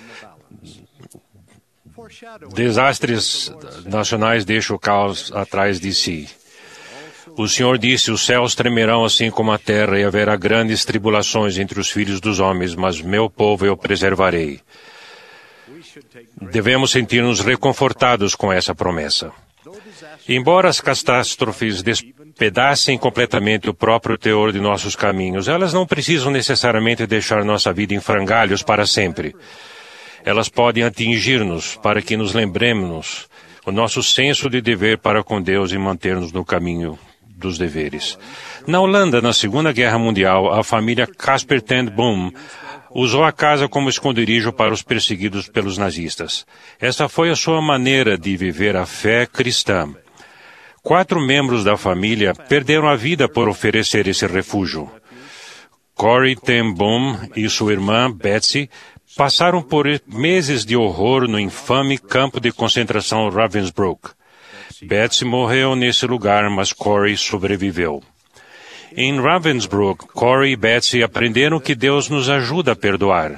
Desastres nacionais deixam o caos atrás de si. O Senhor disse: os céus tremerão assim como a terra, e haverá grandes tribulações entre os filhos dos homens, mas meu povo eu preservarei. Devemos sentir-nos reconfortados com essa promessa. Embora as catástrofes despedacem completamente o próprio teor de nossos caminhos, elas não precisam necessariamente deixar nossa vida em frangalhos para sempre. Elas podem atingir-nos para que nos lembremos o nosso senso de dever para com Deus e manter-nos no caminho dos deveres. Na Holanda, na Segunda Guerra Mundial, a família Casper ten Boom usou a casa como esconderijo para os perseguidos pelos nazistas. Essa foi a sua maneira de viver a fé cristã. 4 membros da família perderam a vida por oferecer esse refúgio. Corrie ten Boom e sua irmã, Betsy, passaram por meses de horror no infame campo de concentração Ravensbrück. Betsy morreu nesse lugar, mas Corrie sobreviveu. Em Ravensbrück, Corrie e Betsy aprenderam que Deus nos ajuda a perdoar.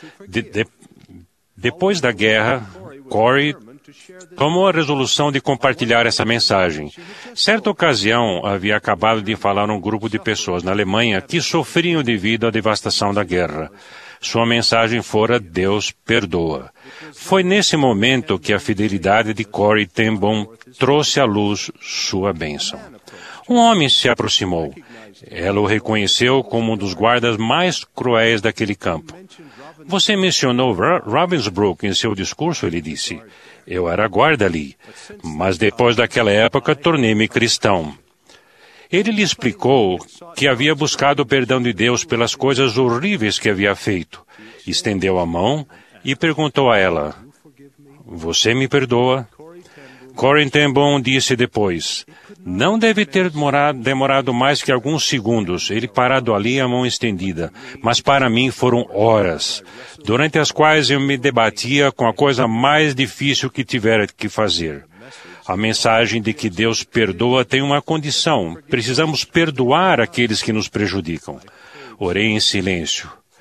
Depois da guerra, Corrie tomou a resolução de compartilhar essa mensagem. Certa ocasião, havia acabado de falar a um grupo de pessoas na Alemanha que sofriam devido à devastação da guerra. Sua mensagem fora: Deus perdoa. Foi nesse momento que a fidelidade de Corrie ten Boom trouxe à luz sua bênção. Um homem se aproximou. Ela o reconheceu como um dos guardas mais cruéis daquele campo. Você mencionou Ravensbrück em seu discurso, ele disse. Eu era guarda ali, mas depois daquela época tornei-me cristão. Ele lhe explicou que havia buscado o perdão de Deus pelas coisas horríveis que havia feito. Estendeu a mão e perguntou a ela: Você me perdoa? Corrie ten Boom disse depois: Não deve ter demorado mais que alguns segundos, ele parado ali, a mão estendida, mas para mim foram horas, durante as quais eu me debatia com a coisa mais difícil que tivera que fazer. A mensagem de que Deus perdoa tem uma condição: precisamos perdoar aqueles que nos prejudicam. Orei em silêncio.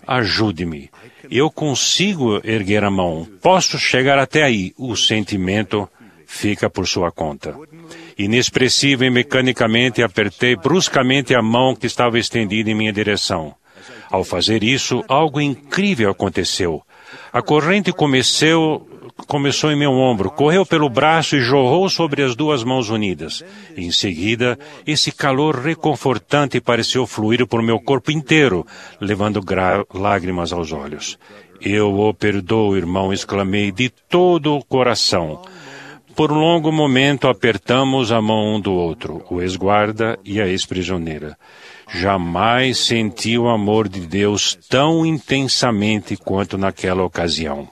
Ajude-me. Eu consigo erguer a mão. Posso chegar até aí. O sentimento fica por sua conta. Inexpressivo e mecanicamente apertei bruscamente a mão que estava estendida em minha direção. Ao fazer isso, algo incrível aconteceu. A corrente começou em meu ombro, correu pelo braço e jorrou sobre as duas mãos unidas. Em seguida, esse calor reconfortante pareceu fluir por meu corpo inteiro, levando lágrimas aos olhos. Eu o perdoo, irmão, exclamei de todo o coração. Por um longo momento apertamos a mão um do outro, o ex-guarda e a ex-prisioneira. Jamais senti o amor de Deus tão intensamente quanto naquela ocasião.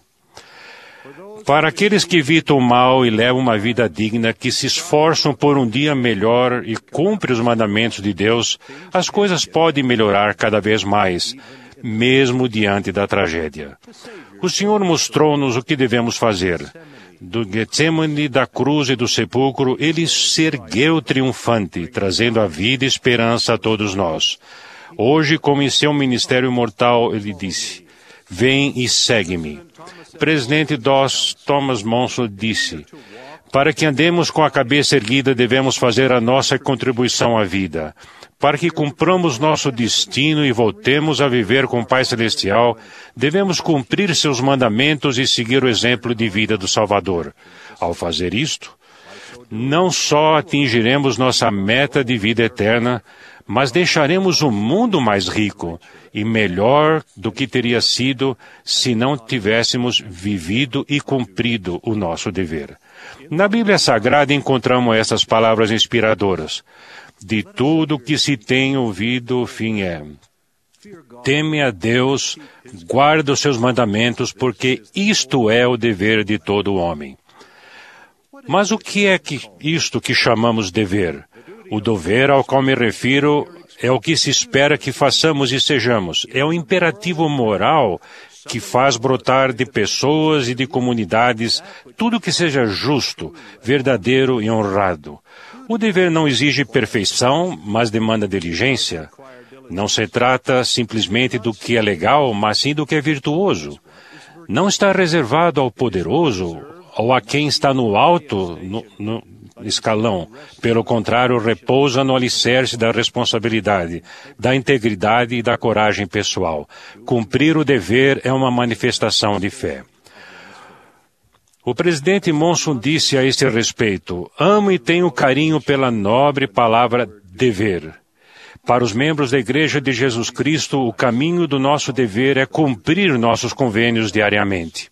Para aqueles que evitam o mal e levam uma vida digna, que se esforçam por um dia melhor e cumprem os mandamentos de Deus, as coisas podem melhorar cada vez mais, mesmo diante da tragédia. O Senhor mostrou-nos o que devemos fazer. Do Getsemane, da cruz e do sepulcro, Ele se ergueu triunfante, trazendo a vida e esperança a todos nós. Hoje, como em seu ministério mortal, Ele disse, vem e segue-me. Presidente Thomas Monson disse, para que andemos com a cabeça erguida, devemos fazer a nossa contribuição à vida. Para que cumpramos nosso destino e voltemos a viver com o Pai Celestial, devemos cumprir seus mandamentos e seguir o exemplo de vida do Salvador. Ao fazer isto, não só atingiremos nossa meta de vida eterna, mas deixaremos o mundo mais rico e melhor do que teria sido se não tivéssemos vivido e cumprido o nosso dever. Na Bíblia Sagrada encontramos essas palavras inspiradoras. De tudo que se tem ouvido, o fim é: teme a Deus, guarda os seus mandamentos, porque isto é o dever de todo homem. Mas o que é isto que chamamos dever? O dever ao qual me refiro é o que se espera que façamos e sejamos. É o imperativo moral que faz brotar de pessoas e de comunidades tudo que seja justo, verdadeiro e honrado. O dever não exige perfeição, mas demanda diligência. Não se trata simplesmente do que é legal, mas sim do que é virtuoso. Não está reservado ao poderoso ou a quem está no alto no escalão. Pelo contrário, repousa no alicerce da responsabilidade, da integridade e da coragem pessoal. Cumprir o dever é uma manifestação de fé. O presidente Monson disse a este respeito, amo e tenho carinho pela nobre palavra dever. Para os membros da Igreja de Jesus Cristo, o caminho do nosso dever é cumprir nossos convênios diariamente.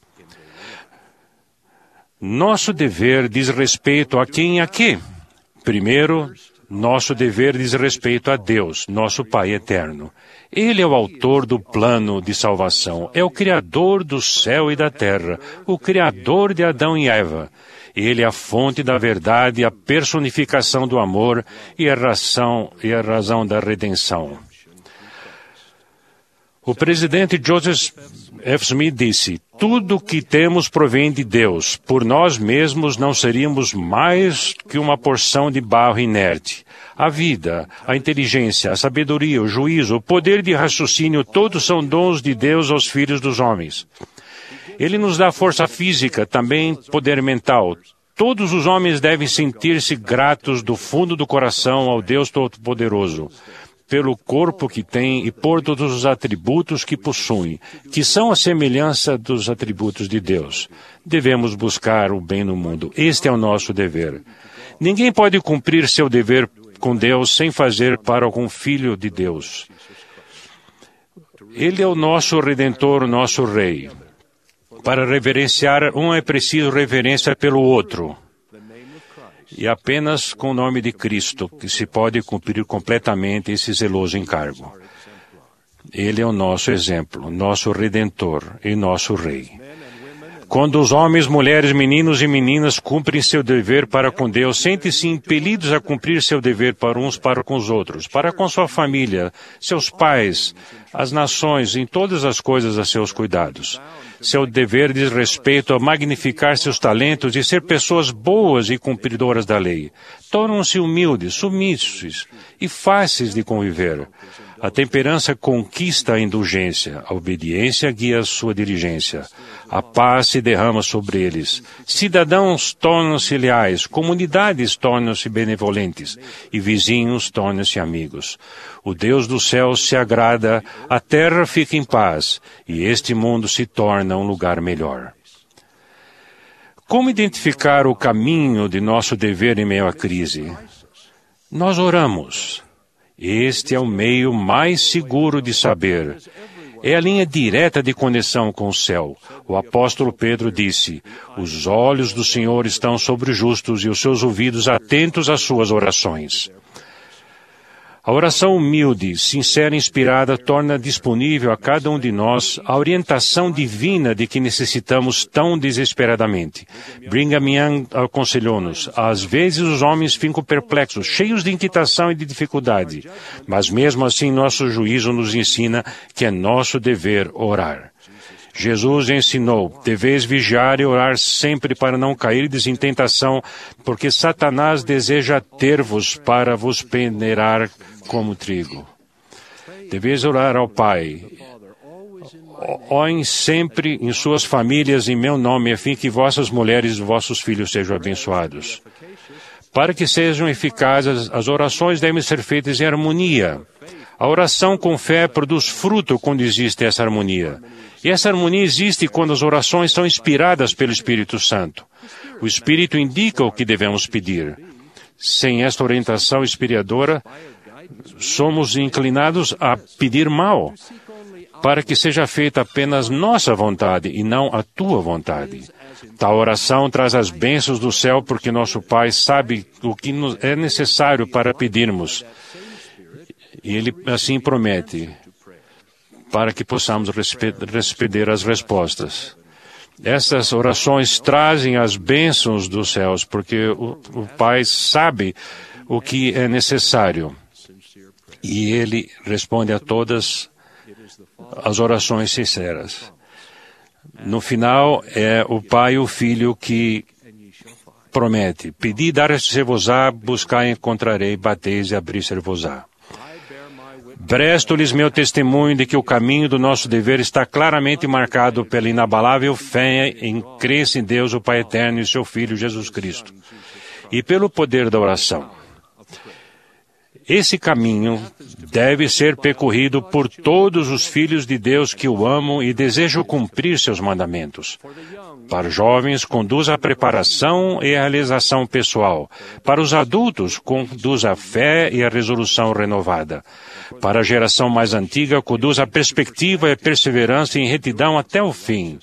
Nosso dever diz respeito a quem e a quê? Primeiro, nosso dever diz respeito a Deus, nosso Pai eterno. Ele é o autor do plano de salvação, é o Criador do céu e da terra, o Criador de Adão e Eva. Ele é a fonte da verdade, a personificação do amor e a razão da redenção. O presidente Joseph F. Smith disse, tudo que temos provém de Deus. Por nós mesmos não seríamos mais que uma porção de barro inerte. A vida, a inteligência, a sabedoria, o juízo, o poder de raciocínio, todos são dons de Deus aos filhos dos homens. Ele nos dá força física, também poder mental. Todos os homens devem sentir-se gratos do fundo do coração ao Deus Todo-Poderoso, pelo corpo que tem e por todos os atributos que possuem, que são a semelhança dos atributos de Deus. Devemos buscar o bem no mundo. Este é o nosso dever. Ninguém pode cumprir seu dever com Deus sem fazer para algum filho de Deus. Ele é o nosso Redentor, o nosso Rei. Para reverenciar um é preciso reverência pelo outro. E apenas com o nome de Cristo que se pode cumprir completamente esse zeloso encargo. Ele é o nosso exemplo, nosso Redentor e nosso Rei. Quando os homens, mulheres, meninos e meninas cumprem seu dever para com Deus, sentem-se impelidos a cumprir seu dever para uns para com os outros, para com sua família, seus pais, as nações, em todas as coisas a seus cuidados. Seu dever diz respeito a magnificar seus talentos e ser pessoas boas e cumpridoras da lei. Tornam-se humildes, submissos e fáceis de conviver. A temperança conquista a indulgência, a obediência guia a sua diligência. A paz se derrama sobre eles. Cidadãos tornam-se leais, comunidades tornam-se benevolentes e vizinhos tornam-se amigos. O Deus do céu se agrada, a terra fica em paz e este mundo se torna um lugar melhor. Como identificar o caminho de nosso dever em meio à crise? Nós oramos. Este é o meio mais seguro de saber. É a linha direta de conexão com o céu. O apóstolo Pedro disse: os olhos do Senhor estão sobre os justos e os seus ouvidos atentos às suas orações. A oração humilde, sincera e inspirada torna disponível a cada um de nós a orientação divina de que necessitamos tão desesperadamente. Brigham Young aconselhou-nos: às vezes os homens ficam perplexos, cheios de inquietação e de dificuldade, mas mesmo assim nosso juízo nos ensina que é nosso dever orar. Jesus ensinou: deveis vigiar e orar sempre para não cairdes em tentação, porque Satanás deseja ter-vos para vos peneirar como trigo. Deveis orar ao Pai. Orem sempre em suas famílias em meu nome, a fim que vossas mulheres e vossos filhos sejam abençoados. Para que sejam eficazes, as orações devem ser feitas em harmonia. A oração com fé produz fruto quando existe essa harmonia. E essa harmonia existe quando as orações são inspiradas pelo Espírito Santo. O Espírito indica o que devemos pedir. Sem esta orientação inspiradora, somos inclinados a pedir mal, para que seja feita apenas nossa vontade e não a tua vontade. Tal oração traz as bênçãos do céu, porque nosso Pai sabe o que é necessário para pedirmos. E Ele assim promete, para que possamos receber as respostas. Essas orações trazem as bênçãos dos céus, porque o Pai sabe o que é necessário. E Ele responde a todas as orações sinceras. No final, é o Pai e o Filho que promete: pedi, dar-se-vos-á, buscai, encontrarei, bateis e abrir-se-vos-á. Presto-lhes meu testemunho de que o caminho do nosso dever está claramente marcado pela inabalável fé em crença em Deus, o Pai Eterno, e seu Filho, Jesus Cristo, e pelo poder da oração. Esse caminho deve ser percorrido por todos os filhos de Deus que o amam e desejam cumprir seus mandamentos. Para os jovens, conduz à preparação e à realização pessoal. Para os adultos, conduz à fé e à resolução renovada. Para a geração mais antiga, conduz à perspectiva e perseverança em retidão até o fim.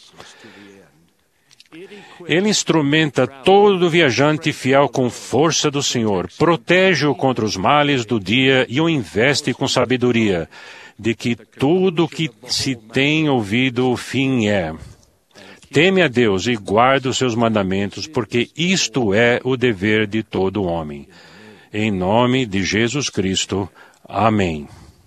Ele instrumenta todo viajante fiel com força do Senhor, protege-o contra os males do dia e o investe com sabedoria, de que tudo que se tem ouvido o fim é: teme a Deus e guarda os seus mandamentos, porque isto é o dever de todo homem. Em nome de Jesus Cristo. Amém.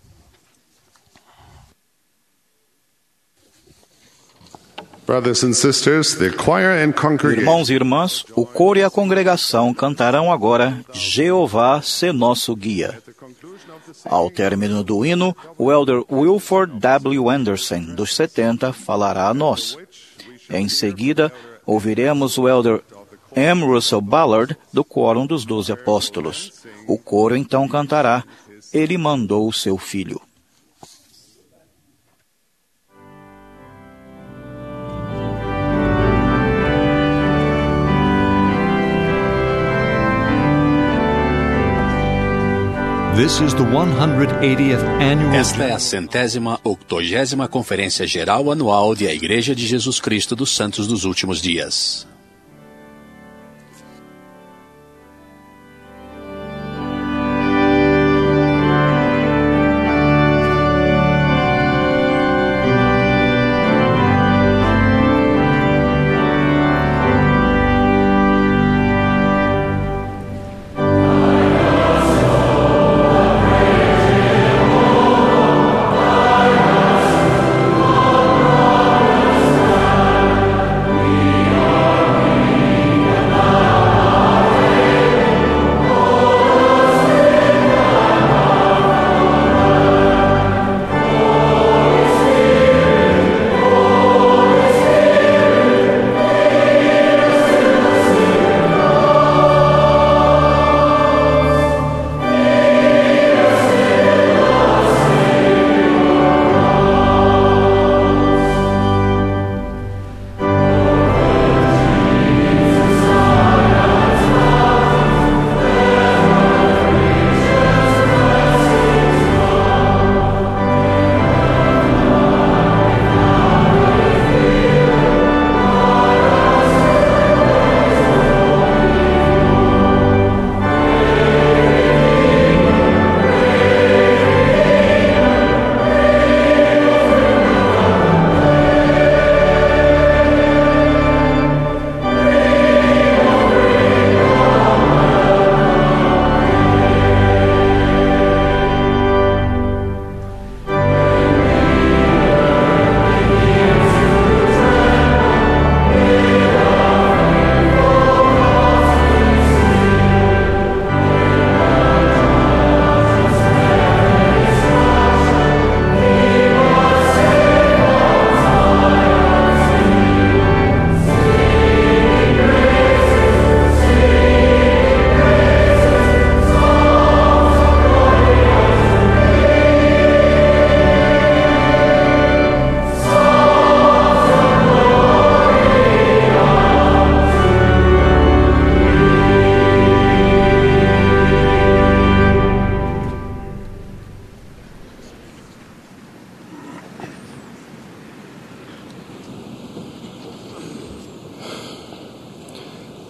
Brothers and sisters, the choir and congregation. Irmãos e irmãs, o coro e a congregação cantarão agora Jeová se nosso guia. Ao término do hino, o elder Wilford W. Anderson, dos 70, falará a nós. Em seguida, ouviremos o elder M. Russell Ballard, do Quórum dos 12 Apóstolos. O coro então cantará Ele mandou o seu Filho. This is the 180th annual. Esta é a 180ª Conferência Geral Anual de A Igreja de Jesus Cristo dos Santos dos Últimos Dias.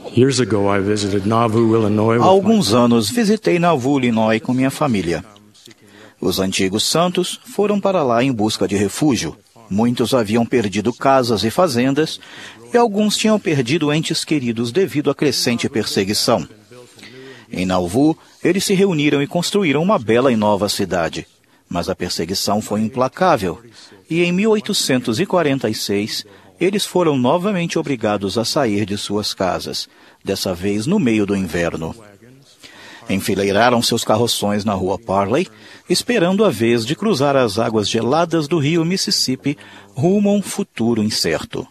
Há alguns anos visitei Nauvoo, Illinois, com minha família. Os antigos santos foram para lá em busca de refúgio. Muitos haviam perdido casas e fazendas, e alguns tinham perdido entes queridos devido à crescente perseguição. Em Nauvoo, eles se reuniram e construíram uma bela e nova cidade. Mas a perseguição foi implacável, e em 1846, eles foram novamente obrigados a sair de suas casas, dessa vez no meio do inverno. Enfileiraram seus carroções na rua Parley, esperando a vez de cruzar as águas geladas do rio Mississippi rumo a um futuro incerto.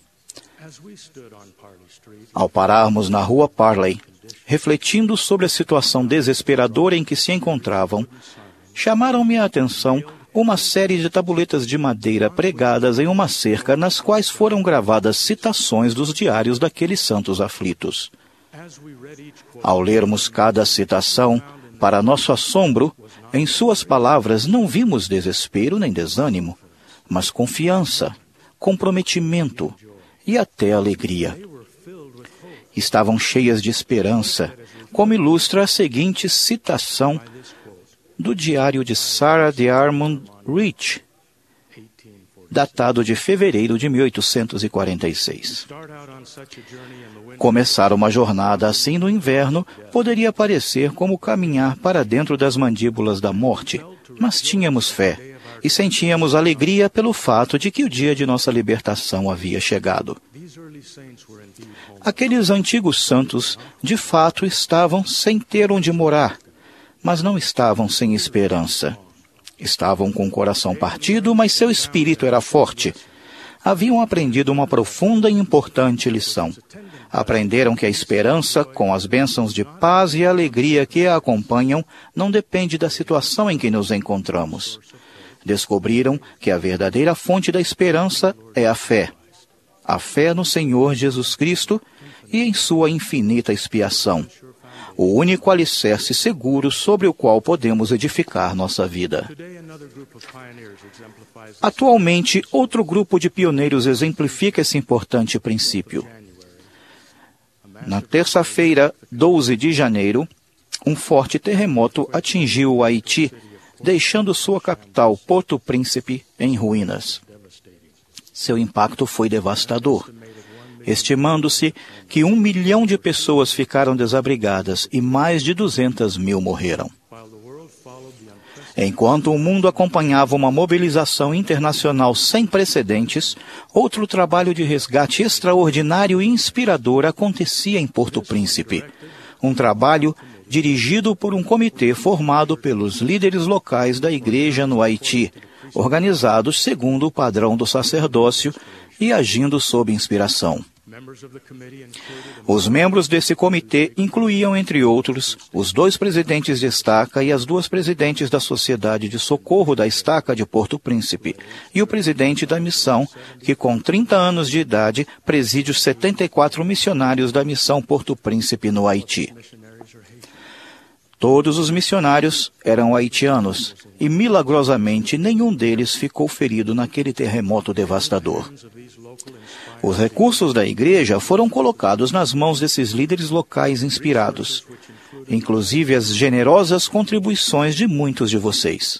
Ao pararmos na rua Parley, refletindo sobre a situação desesperadora em que se encontravam, chamaram-me a atenção uma série de tabuletas de madeira pregadas em uma cerca nas quais foram gravadas citações dos diários daqueles santos aflitos. Ao lermos cada citação, para nosso assombro, em suas palavras não vimos desespero nem desânimo, mas confiança, comprometimento e até alegria. Estavam cheias de esperança, como ilustra a seguinte citação do diário de Sarah DeArmond Rich, datado de fevereiro de 1846. Começar uma jornada assim no inverno poderia parecer como caminhar para dentro das mandíbulas da morte, mas tínhamos fé e sentíamos alegria pelo fato de que o dia de nossa libertação havia chegado. Aqueles antigos santos, de fato, estavam sem ter onde morar, mas não estavam sem esperança. Estavam com o coração partido, mas seu espírito era forte. Haviam aprendido uma profunda e importante lição. Aprenderam que a esperança, com as bênçãos de paz e alegria que a acompanham, não depende da situação em que nos encontramos. Descobriram que a verdadeira fonte da esperança é a fé. A fé no Senhor Jesus Cristo e em sua infinita expiação. O único alicerce seguro sobre o qual podemos edificar nossa vida. Atualmente, outro grupo de pioneiros exemplifica esse importante princípio. Na terça-feira, 12 de janeiro, um forte terremoto atingiu o Haiti, deixando sua capital, Porto Príncipe, em ruínas. Seu impacto foi devastador, estimando-se que 1 milhão de pessoas ficaram desabrigadas e mais de 200 mil morreram. Enquanto o mundo acompanhava uma mobilização internacional sem precedentes, outro trabalho de resgate extraordinário e inspirador acontecia em Porto Príncipe. Um trabalho dirigido por um comitê formado pelos líderes locais da igreja no Haiti, organizados segundo o padrão do sacerdócio e agindo sob inspiração. Os membros desse comitê incluíam, entre outros, os 2 presidentes de estaca e as 2 presidentes da Sociedade de Socorro da Estaca de Porto Príncipe, e o presidente da missão, que com 30 anos de idade preside os 74 missionários da missão Porto Príncipe no Haiti. Todos os missionários eram haitianos, e milagrosamente nenhum deles ficou ferido naquele terremoto devastador. Os recursos da igreja foram colocados nas mãos desses líderes locais inspirados, inclusive as generosas contribuições de muitos de vocês.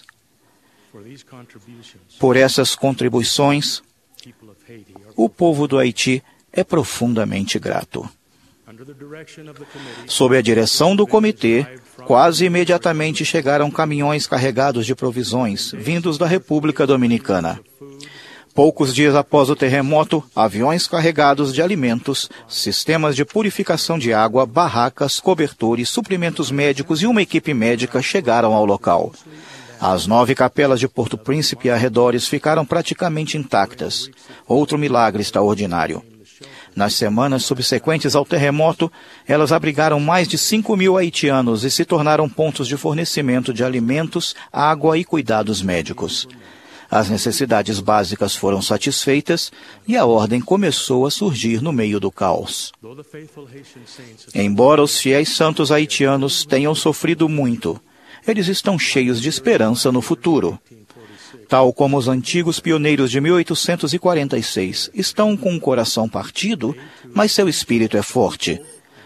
Por essas contribuições, o povo do Haiti é profundamente grato. Sob a direção do comitê, quase imediatamente chegaram caminhões carregados de provisões, vindos da República Dominicana. Poucos dias após o terremoto, aviões carregados de alimentos, sistemas de purificação de água, barracas, cobertores, suprimentos médicos e uma equipe médica chegaram ao local. As 9 capelas de Porto Príncipe e arredores ficaram praticamente intactas. Outro milagre extraordinário. Nas semanas subsequentes ao terremoto, elas abrigaram mais de 5 mil haitianos e se tornaram pontos de fornecimento de alimentos, água e cuidados médicos. As necessidades básicas foram satisfeitas e a ordem começou a surgir no meio do caos. Embora os fiéis santos haitianos tenham sofrido muito, eles estão cheios de esperança no futuro. Tal como os antigos pioneiros de 1846, estão com o coração partido, mas seu espírito é forte.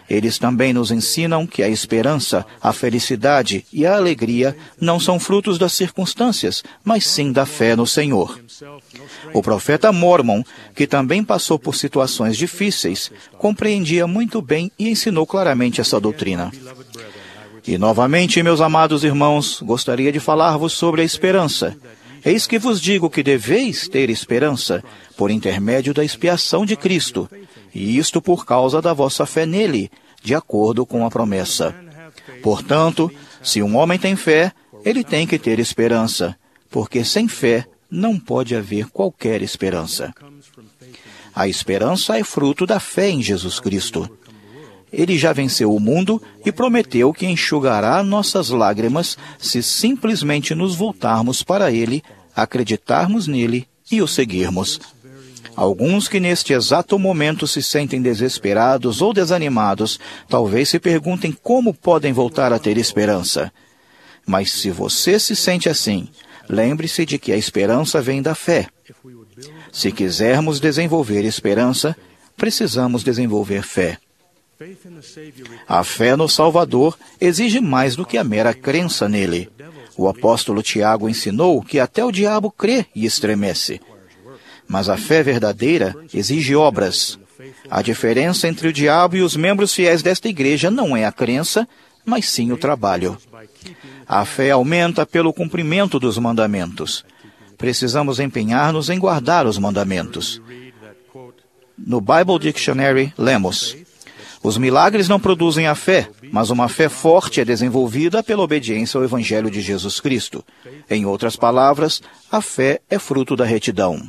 Eles também nos ensinam que a esperança, a felicidade e a alegria não são frutos das circunstâncias, mas sim da fé no Senhor. O profeta Mormon, que também passou por situações difíceis, compreendia muito bem e ensinou claramente essa doutrina. E novamente, meus amados irmãos, gostaria de falar-vos sobre a esperança. Eis que vos digo que deveis ter esperança por intermédio da expiação de Cristo, e isto por causa da vossa fé nele, de acordo com a promessa. Portanto, se um homem tem fé, ele tem que ter esperança, porque sem fé não pode haver qualquer esperança. A esperança é fruto da fé em Jesus Cristo. Ele já venceu o mundo e prometeu que enxugará nossas lágrimas se simplesmente nos voltarmos para Ele, acreditarmos nele e o seguirmos. Alguns que neste exato momento se sentem desesperados ou desanimados, talvez se perguntem como podem voltar a ter esperança. Mas se você se sente assim, lembre-se de que a esperança vem da fé. Se quisermos desenvolver esperança, precisamos desenvolver fé. A fé no Salvador exige mais do que a mera crença nele. O apóstolo Tiago ensinou que até o diabo crê e estremece. Mas a fé verdadeira exige obras. A diferença entre o diabo e os membros fiéis desta igreja não é a crença, mas sim o trabalho. A fé aumenta pelo cumprimento dos mandamentos. Precisamos empenhar-nos em guardar os mandamentos. No Bible Dictionary, lemos: os milagres não produzem a fé, mas uma fé forte é desenvolvida pela obediência ao Evangelho de Jesus Cristo. Em outras palavras, a fé é fruto da retidão.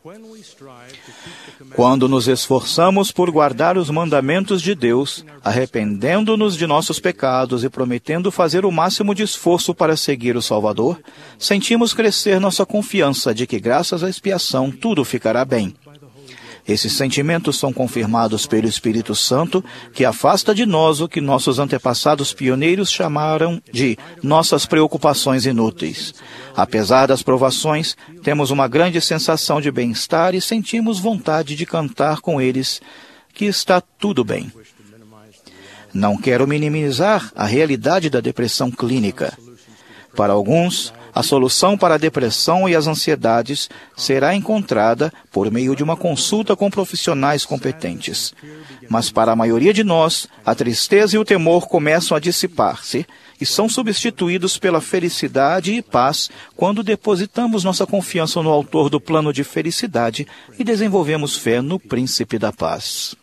Quando nos esforçamos por guardar os mandamentos de Deus, arrependendo-nos de nossos pecados e prometendo fazer o máximo de esforço para seguir o Salvador, sentimos crescer nossa confiança de que, graças à expiação, tudo ficará bem. Esses sentimentos são confirmados pelo Espírito Santo, que afasta de nós o que nossos antepassados pioneiros chamaram de nossas preocupações inúteis. Apesar das provações, temos uma grande sensação de bem-estar e sentimos vontade de cantar com eles que está tudo bem. Não quero minimizar a realidade da depressão clínica. Para alguns, a solução para a depressão e as ansiedades será encontrada por meio de uma consulta com profissionais competentes. Mas para a maioria de nós, a tristeza e o temor começam a dissipar-se e são substituídos pela felicidade e paz quando depositamos nossa confiança no autor do plano de felicidade e desenvolvemos fé no príncipe da paz.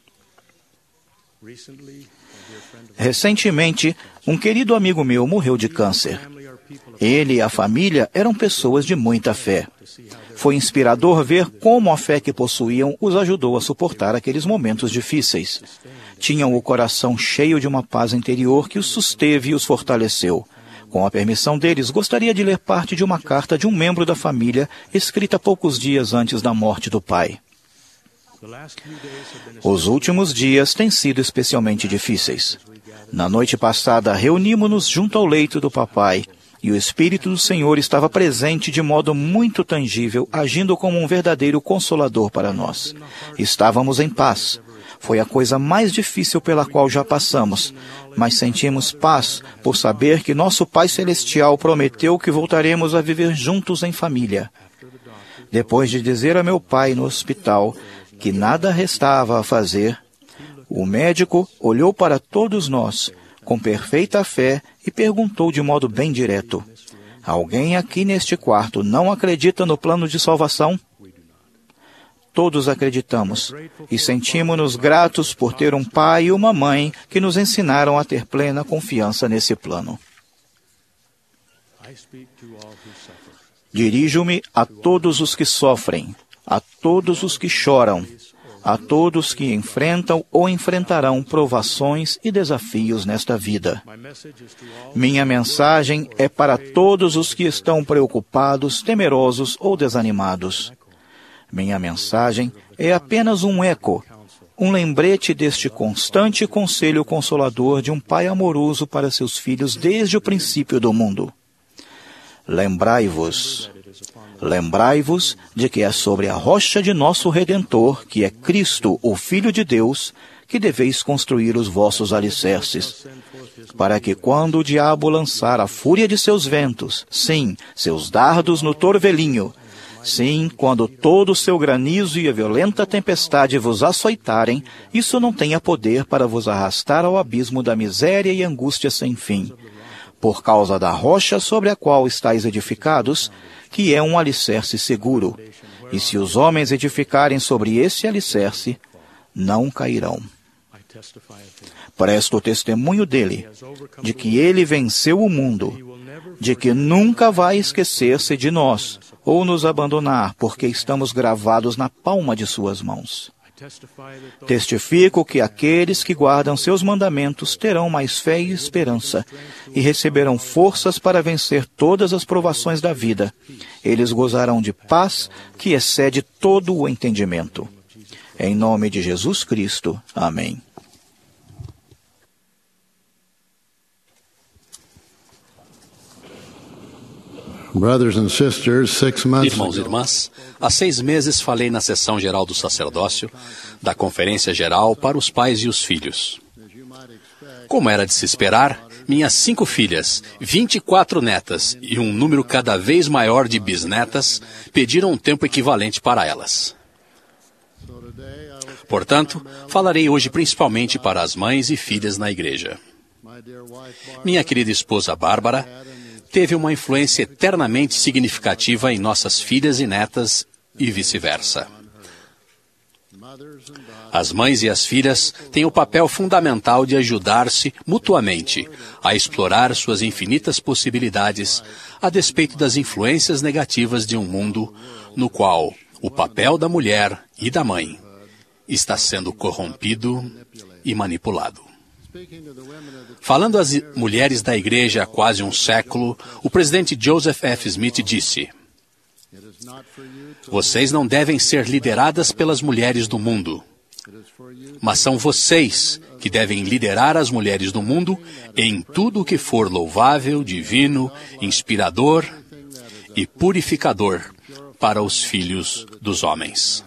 Recentemente, um querido amigo meu morreu de câncer. Ele e a família eram pessoas de muita fé. Foi inspirador ver como a fé que possuíam os ajudou a suportar aqueles momentos difíceis. Tinham o coração cheio de uma paz interior que os susteve e os fortaleceu. Com a permissão deles, gostaria de ler parte de uma carta de um membro da família, escrita poucos dias antes da morte do pai. Os últimos dias têm sido especialmente difíceis. Na noite passada, reunimos-nos junto ao leito do papai, e o Espírito do Senhor estava presente de modo muito tangível, agindo como um verdadeiro consolador para nós. Estávamos em paz. Foi a coisa mais difícil pela qual já passamos, mas sentimos paz por saber que nosso Pai Celestial prometeu que voltaremos a viver juntos em família. Depois de dizer a meu pai no hospital que nada restava a fazer, o médico olhou para todos nós com perfeita fé e perguntou de modo bem direto: alguém aqui neste quarto não acredita no plano de salvação? Todos acreditamos e sentimos-nos gratos por ter um pai e uma mãe que nos ensinaram a ter plena confiança nesse plano. Dirijo-me a todos os que sofrem, a todos os que choram, a todos que enfrentam ou enfrentarão provações e desafios nesta vida. Minha mensagem é para todos os que estão preocupados, temerosos ou desanimados. Minha mensagem é apenas um eco, um lembrete deste constante conselho consolador de um pai amoroso para seus filhos desde o princípio do mundo. Lembrai-vos de que é sobre a rocha de nosso Redentor, que é Cristo, o Filho de Deus, que deveis construir os vossos alicerces, para que quando o diabo lançar a fúria de seus ventos, sim, seus dardos no torvelinho, sim, quando todo o seu granizo e a violenta tempestade vos açoitarem, isso não tenha poder para vos arrastar ao abismo da miséria e angústia sem fim, por causa da rocha sobre a qual estáis edificados, que é um alicerce seguro. E se os homens edificarem sobre esse alicerce, não cairão. Presto testemunho dele, de que ele venceu o mundo, de que nunca vai esquecer-se de nós, ou nos abandonar, porque estamos gravados na palma de suas mãos. Testifico que aqueles que guardam seus mandamentos terão mais fé e esperança, e receberão forças para vencer todas as provações da vida. Eles gozarão de paz que excede todo o entendimento. Em nome de Jesus Cristo. Amém. Irmãos e irmãs, há 6 meses falei na sessão geral do sacerdócio, da Conferência Geral para os pais e os filhos. Como era de se esperar, minhas 5 filhas, 24 netas e um número cada vez maior de bisnetas pediram um tempo equivalente para elas. Portanto, falarei hoje principalmente para as mães e filhas na igreja. Minha querida esposa Bárbara teve uma influência eternamente significativa em nossas filhas e netas e vice-versa. As mães e as filhas têm o papel fundamental de ajudar-se mutuamente a explorar suas infinitas possibilidades a despeito das influências negativas de um mundo no qual o papel da mulher e da mãe está sendo corrompido e manipulado. Falando às mulheres da igreja há quase um século, o presidente Joseph F. Smith disse: "Vocês não devem ser lideradas pelas mulheres do mundo, mas são vocês que devem liderar as mulheres do mundo em tudo o que for louvável, divino, inspirador e purificador para os filhos dos homens."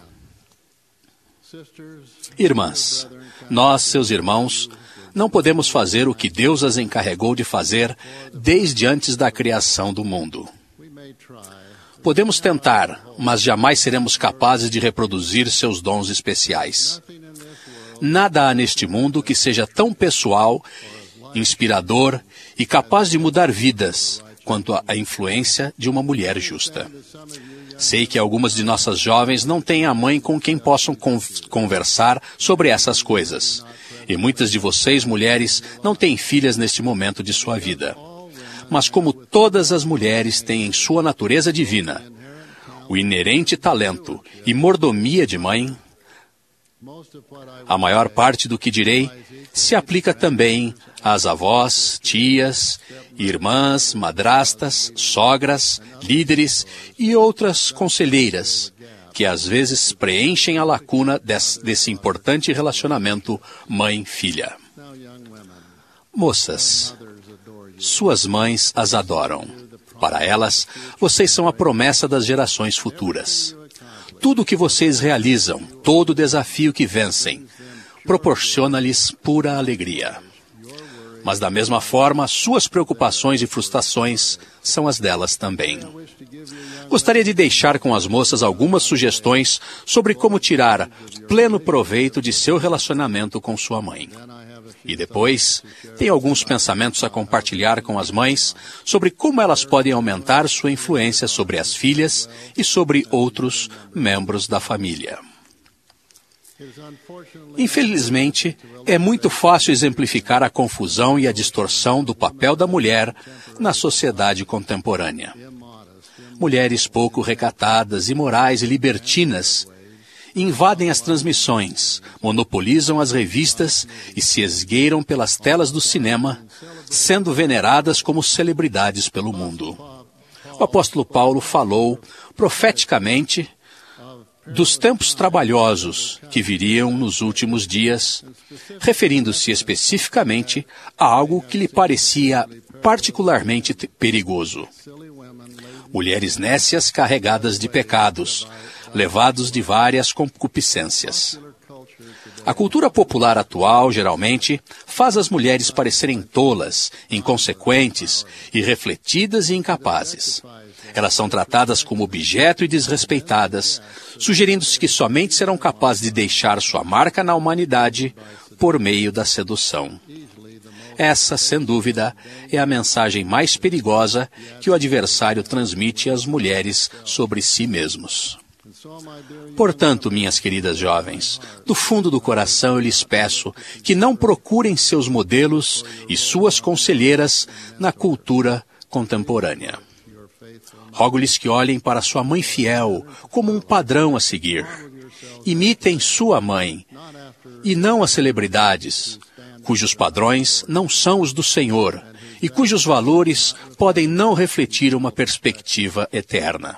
Irmãs, nós, seus irmãos, não podemos fazer o que Deus as encarregou de fazer desde antes da criação do mundo. Podemos tentar, mas jamais seremos capazes de reproduzir seus dons especiais. Nada há neste mundo que seja tão pessoal, inspirador e capaz de mudar vidas quanto a influência de uma mulher justa. Sei que algumas de nossas jovens não têm a mãe com quem possam conversar sobre essas coisas. E muitas de vocês, mulheres, não têm filhas neste momento de sua vida. Mas como todas as mulheres têm em sua natureza divina o inerente talento e mordomia de mãe, a maior parte do que direi se aplica também às avós, tias, irmãs, madrastas, sogras, líderes e outras conselheiras, que às vezes preenchem a lacuna desse importante relacionamento mãe-filha. Moças, suas mães as adoram. Para elas, vocês são a promessa das gerações futuras. Tudo o que vocês realizam, todo desafio que vencem, proporciona-lhes pura alegria. Mas da mesma forma, suas preocupações e frustrações são as delas também. Gostaria de deixar com as moças algumas sugestões sobre como tirar pleno proveito de seu relacionamento com sua mãe. E depois, tenho alguns pensamentos a compartilhar com as mães sobre como elas podem aumentar sua influência sobre as filhas e sobre outros membros da família. Infelizmente, é muito fácil exemplificar a confusão e a distorção do papel da mulher na sociedade contemporânea. Mulheres pouco recatadas, imorais e libertinas invadem as transmissões, monopolizam as revistas e se esgueiram pelas telas do cinema, sendo veneradas como celebridades pelo mundo. O apóstolo Paulo falou profeticamente dos tempos trabalhosos que viriam nos últimos dias, referindo-se especificamente a algo que lhe parecia particularmente perigoso. Mulheres nécias carregadas de pecados, levados de várias concupiscências. A cultura popular atual, geralmente, faz as mulheres parecerem tolas, inconsequentes, irrefletidas e incapazes. Elas são tratadas como objeto e desrespeitadas, sugerindo-se que somente serão capazes de deixar sua marca na humanidade por meio da sedução. Essa, sem dúvida, é a mensagem mais perigosa que o adversário transmite às mulheres sobre si mesmos. Portanto, minhas queridas jovens, do fundo do coração eu lhes peço que não procurem seus modelos e suas conselheiras na cultura contemporânea. Rogo-lhes que olhem para sua mãe fiel como um padrão a seguir. Imitem sua mãe, e não as celebridades, cujos padrões não são os do Senhor e cujos valores podem não refletir uma perspectiva eterna.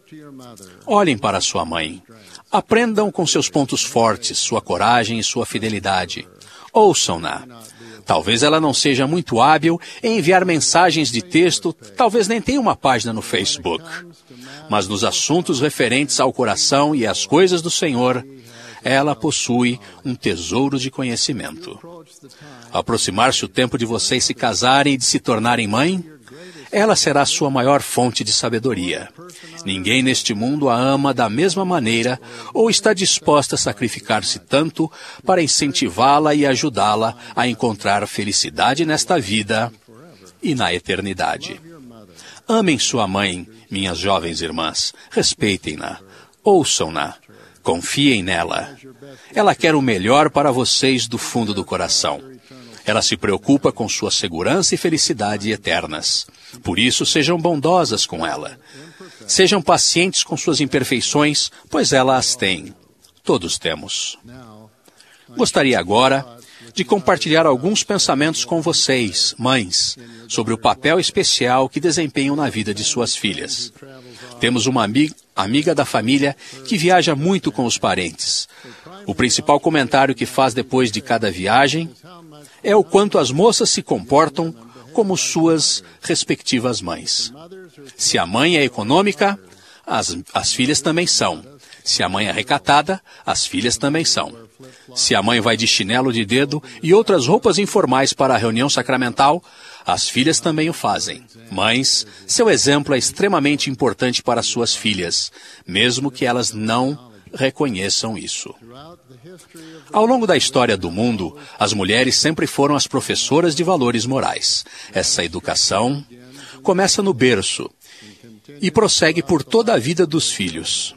Olhem para sua mãe. Aprendam com seus pontos fortes, sua coragem e sua fidelidade. Ouçam-na. Talvez ela não seja muito hábil em enviar mensagens de texto, talvez nem tenha uma página no Facebook. Mas nos assuntos referentes ao coração e às coisas do Senhor, ela possui um tesouro de conhecimento. Ao aproximar-se o tempo de vocês se casarem e de se tornarem mãe, ela será sua maior fonte de sabedoria. Ninguém neste mundo a ama da mesma maneira ou está disposta a sacrificar-se tanto para incentivá-la e ajudá-la a encontrar felicidade nesta vida e na eternidade. Amem sua mãe, minhas jovens irmãs. Respeitem-na. Ouçam-na. Confiem nela. Ela quer o melhor para vocês do fundo do coração. Ela se preocupa com sua segurança e felicidade eternas. Por isso, sejam bondosas com ela. Sejam pacientes com suas imperfeições, pois ela as tem. Todos temos. Gostaria agora de compartilhar alguns pensamentos com vocês, mães, sobre o papel especial que desempenham na vida de suas filhas. Temos uma amiga da família que viaja muito com os parentes. O principal comentário que faz depois de cada viagem é o quanto as moças se comportam como suas respectivas mães. Se a mãe é econômica, as filhas também são. Se a mãe é recatada, as filhas também são. Se a mãe vai de chinelo de dedo e outras roupas informais para a reunião sacramental, as filhas também o fazem. Mães, seu exemplo é extremamente importante para suas filhas, mesmo que elas não reconheçam isso. Ao longo da história do mundo, as mulheres sempre foram as professoras de valores morais. Essa educação começa no berço e prossegue por toda a vida dos filhos.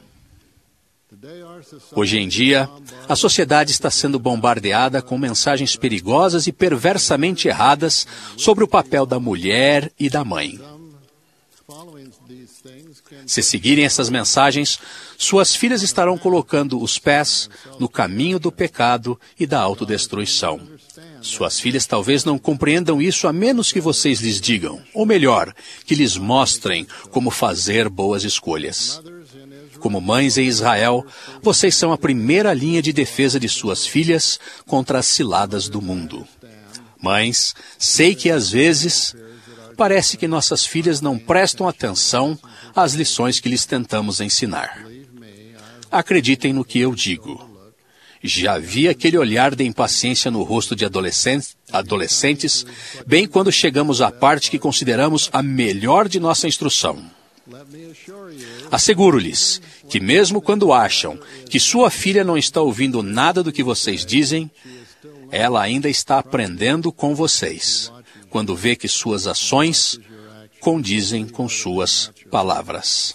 Hoje em dia, a sociedade está sendo bombardeada com mensagens perigosas e perversamente erradas sobre o papel da mulher e da mãe. Se seguirem essas mensagens, suas filhas estarão colocando os pés no caminho do pecado e da autodestruição. Suas filhas talvez não compreendam isso a menos que vocês lhes digam, ou melhor, que lhes mostrem como fazer boas escolhas. Como mães em Israel, vocês são a primeira linha de defesa de suas filhas contra as ciladas do mundo. Mães, sei que às vezes parece que nossas filhas não prestam atenção às lições que lhes tentamos ensinar. Acreditem no que eu digo. Já vi aquele olhar de impaciência no rosto de adolescentes, bem quando chegamos à parte que consideramos a melhor de nossa instrução. Asseguro-lhes que mesmo quando acham que sua filha não está ouvindo nada do que vocês dizem, ela ainda está aprendendo com vocês, quando vê que suas ações condizem com suas palavras.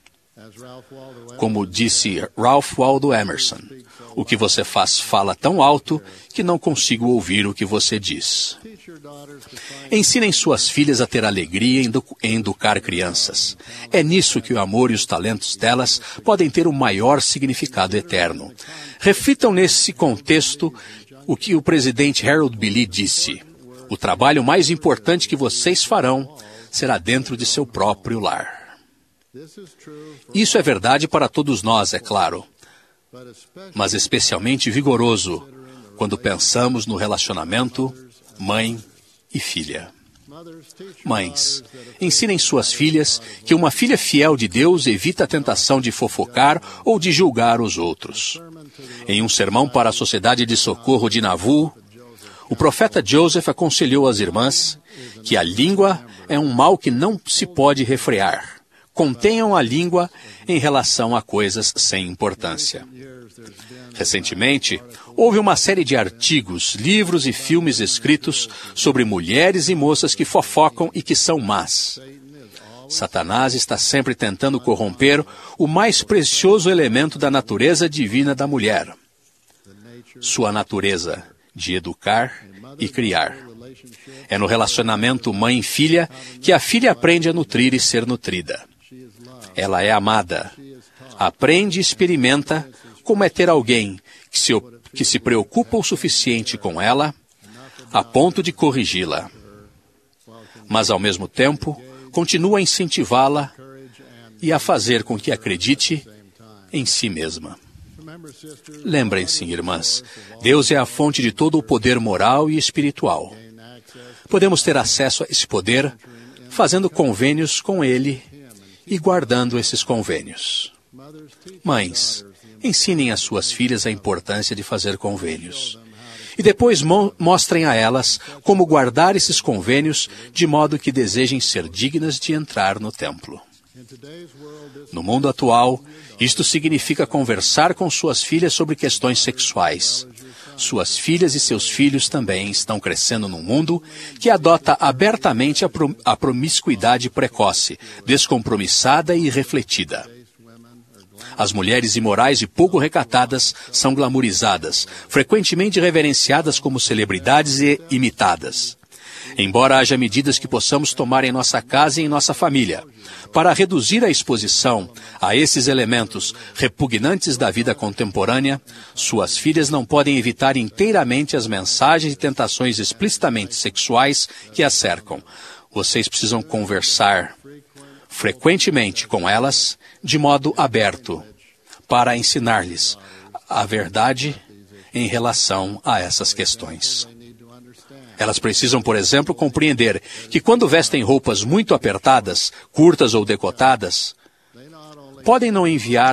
Como disse Ralph Waldo Emerson, o que você faz fala tão alto que não consigo ouvir o que você diz. Ensinem suas filhas a ter alegria em educar crianças. É nisso que o amor e os talentos delas podem ter o maior significado eterno. Reflitam nesse contexto o que o presidente Harold B. Lee disse. O trabalho mais importante que vocês farão será dentro de seu próprio lar. Isso é verdade para todos nós, é claro, mas especialmente vigoroso quando pensamos no relacionamento mãe e filha. Mães, ensinem suas filhas que uma filha fiel de Deus evita a tentação de fofocar ou de julgar os outros. Em um sermão para a Sociedade de Socorro de Nauvoo, o profeta Joseph aconselhou às irmãs que a língua é um mal que não se pode refrear. Contenham a língua em relação a coisas sem importância. Recentemente, houve uma série de artigos, livros e filmes escritos sobre mulheres e moças que fofocam e que são más. Satanás está sempre tentando corromper o mais precioso elemento da natureza divina da mulher, sua natureza de educar e criar. É no relacionamento mãe-filha que a filha aprende a nutrir e ser nutrida. Ela é amada. Aprende e experimenta como é ter alguém que se preocupa o suficiente com ela, a ponto de corrigi-la. Mas, ao mesmo tempo, continua a incentivá-la e a fazer com que acredite em si mesma. Lembrem-se, irmãs, Deus é a fonte de todo o poder moral e espiritual. Podemos ter acesso a esse poder fazendo convênios com Ele e guardando esses convênios. Mães, ensinem às suas filhas a importância de fazer convênios. E depois mostrem a elas como guardar esses convênios de modo que desejem ser dignas de entrar no templo. No mundo atual, isto significa conversar com suas filhas sobre questões sexuais. Suas filhas e seus filhos também estão crescendo num mundo que adota abertamente a promiscuidade precoce, descompromissada e irrefletida. As mulheres imorais e pouco recatadas são glamorizadas, frequentemente reverenciadas como celebridades e imitadas. Embora haja medidas que possamos tomar em nossa casa e em nossa família, para reduzir a exposição a esses elementos repugnantes da vida contemporânea, suas filhas não podem evitar inteiramente as mensagens e tentações explicitamente sexuais que as cercam. Vocês precisam conversar frequentemente com elas, de modo aberto, para ensinar-lhes a verdade em relação a essas questões. Elas precisam, por exemplo, compreender que quando vestem roupas muito apertadas, curtas ou decotadas, podem não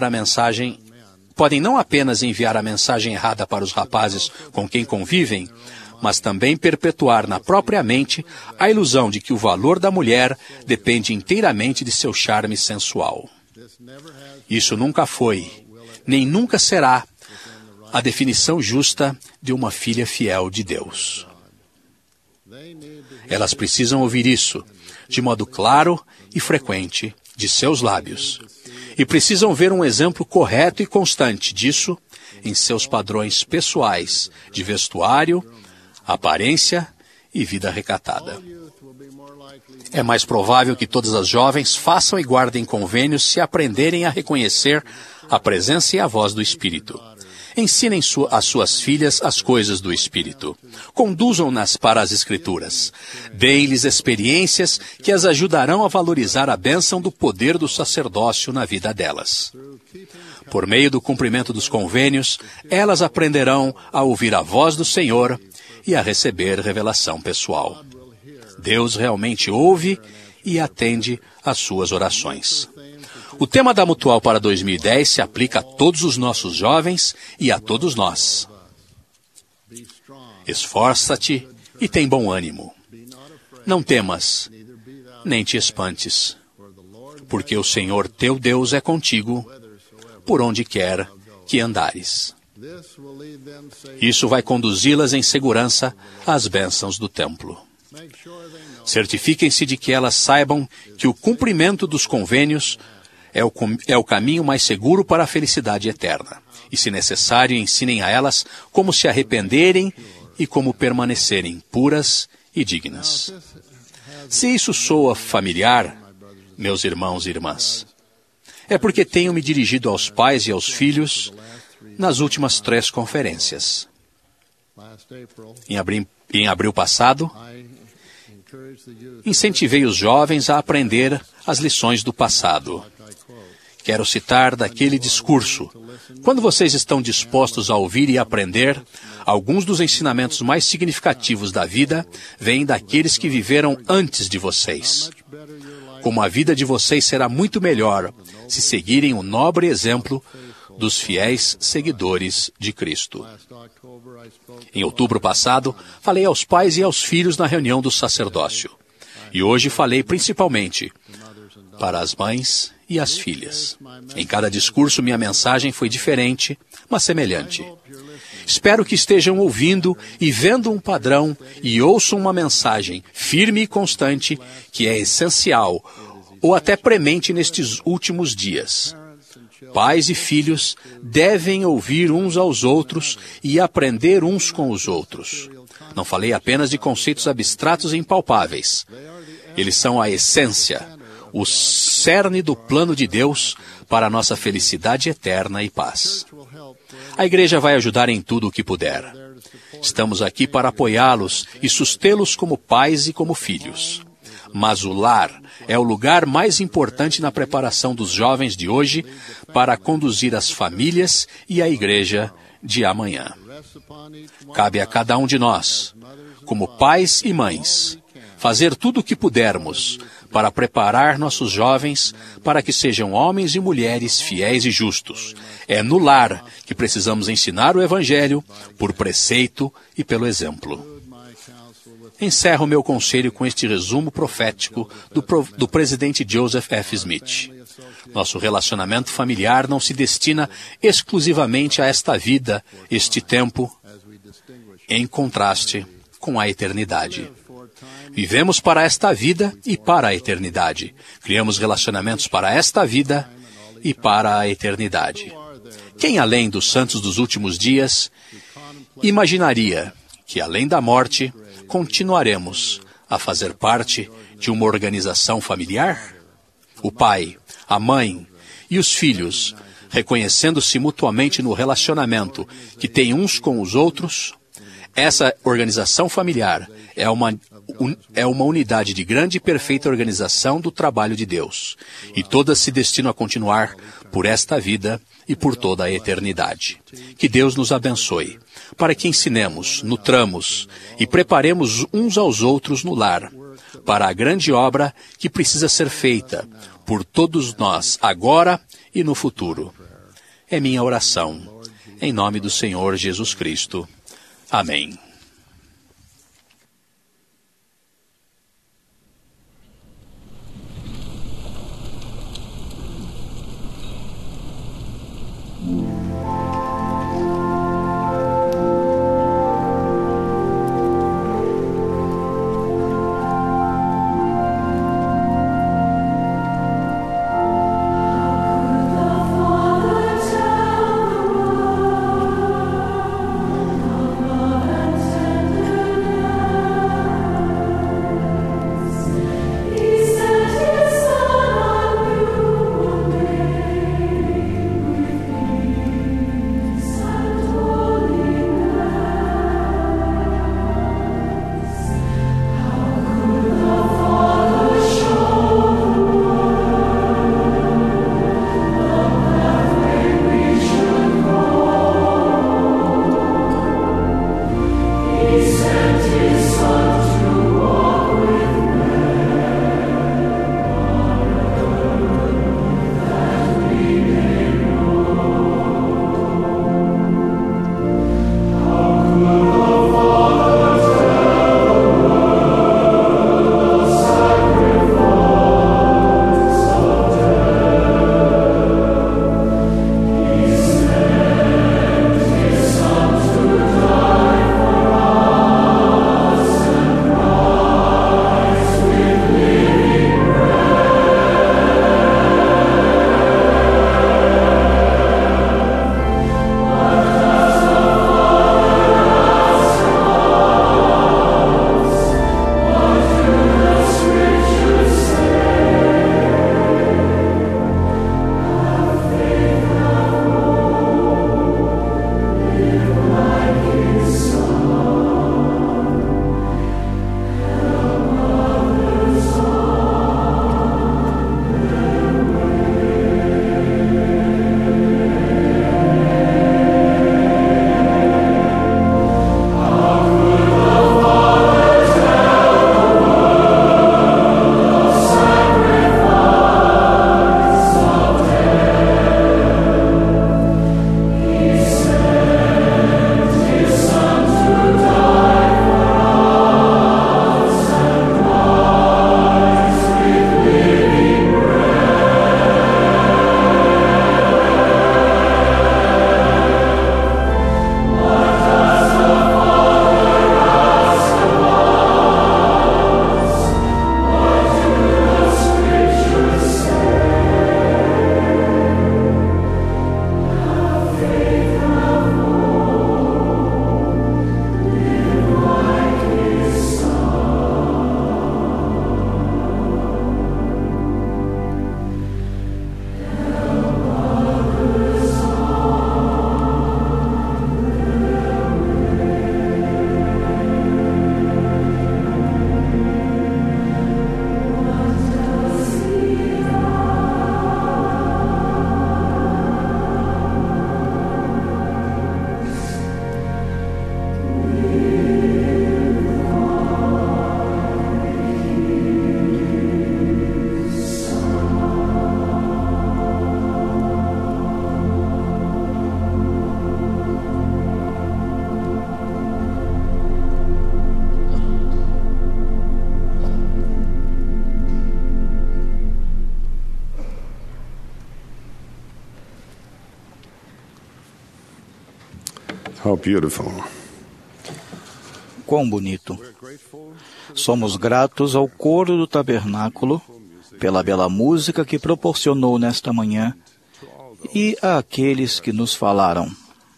apenas enviar a mensagem errada para os rapazes com quem convivem, mas também perpetuar na própria mente a ilusão de que o valor da mulher depende inteiramente de seu charme sensual. Isso nunca foi, nem nunca será, a definição justa de uma filha fiel de Deus. Elas precisam ouvir isso, de modo claro e frequente, de seus lábios. E precisam ver um exemplo correto e constante disso em seus padrões pessoais, de vestuário, aparência e vida recatada. É mais provável que todas as jovens façam e guardem convênios se aprenderem a reconhecer a presença e a voz do Espírito. Ensinem às suas filhas as coisas do Espírito. Conduzam-nas para as Escrituras. Deem-lhes experiências que as ajudarão a valorizar a bênção do poder do sacerdócio na vida delas. Por meio do cumprimento dos convênios, elas aprenderão a ouvir a voz do Senhor e a receber revelação pessoal. Deus realmente ouve e atende às suas orações. O tema da Mutual para 2010 se aplica a todos os nossos jovens e a todos nós. Esforça-te e tem bom ânimo. Não temas, nem te espantes, porque o Senhor teu Deus é contigo, por onde quer que andares. Isso vai conduzi-las em segurança às bênçãos do templo. Certifiquem-se de que elas saibam que o cumprimento dos convênios é o caminho mais seguro para a felicidade eterna. E, se necessário, ensinem a elas como se arrependerem e como permanecerem puras e dignas. Se isso soa familiar, meus irmãos e irmãs, é porque tenho me dirigido aos pais e aos filhos nas últimas 3 conferências. Em abril passado, incentivei os jovens a aprender as lições do passado. Quero citar daquele discurso: quando vocês estão dispostos a ouvir e aprender, Alguns dos ensinamentos mais significativos da vida vêm daqueles que viveram antes de vocês. Como a vida de vocês será muito melhor se seguirem o nobre exemplo dos fiéis seguidores de Cristo. Em outubro passado, falei aos pais e aos filhos na reunião do sacerdócio. E hoje falei principalmente para as mães e as filhas. Em cada discurso, minha mensagem foi diferente, mas semelhante. Espero que estejam ouvindo e vendo um padrão e ouçam uma mensagem firme e constante que é essencial ou até premente nestes últimos dias. Pais e filhos devem ouvir uns aos outros e aprender uns com os outros. Não falei apenas de conceitos abstratos e impalpáveis. Eles são a essência, o cerne do plano de Deus para a nossa felicidade eterna e paz. A igreja vai ajudar em tudo o que puder. Estamos aqui para apoiá-los e sustê-los como pais e como filhos. Mas o lar é o lugar mais importante na preparação dos jovens de hoje para conduzir as famílias e a igreja de amanhã. Cabe a cada um de nós, como pais e mães, fazer tudo o que pudermos para preparar nossos jovens para que sejam homens e mulheres fiéis e justos. É no lar que precisamos ensinar o Evangelho por preceito e pelo exemplo. Encerro meu conselho com este resumo profético do presidente Joseph F. Smith. Nosso relacionamento familiar não se destina exclusivamente a esta vida, este tempo, em contraste com a eternidade. Vivemos para esta vida e para a eternidade. Criamos relacionamentos para esta vida e para a eternidade. Quem, além dos santos dos últimos dias, imaginaria que, além da morte, continuaremos a fazer parte de uma organização familiar? O pai, a mãe e os filhos, reconhecendo-se mutuamente no relacionamento que têm uns com os outros, essa organização familiar é uma unidade de grande e perfeita organização do trabalho de Deus, e todas se destinam a continuar por esta vida e por toda a eternidade. Que Deus nos abençoe, para que ensinemos, nutramos e preparemos uns aos outros no lar, para a grande obra que precisa ser feita por todos nós, agora e no futuro. É minha oração, em nome do Senhor Jesus Cristo. Amém. Father, How beautiful. Quão bonito! Somos gratos ao coro do tabernáculo pela bela música que proporcionou nesta manhã e àqueles que nos falaram.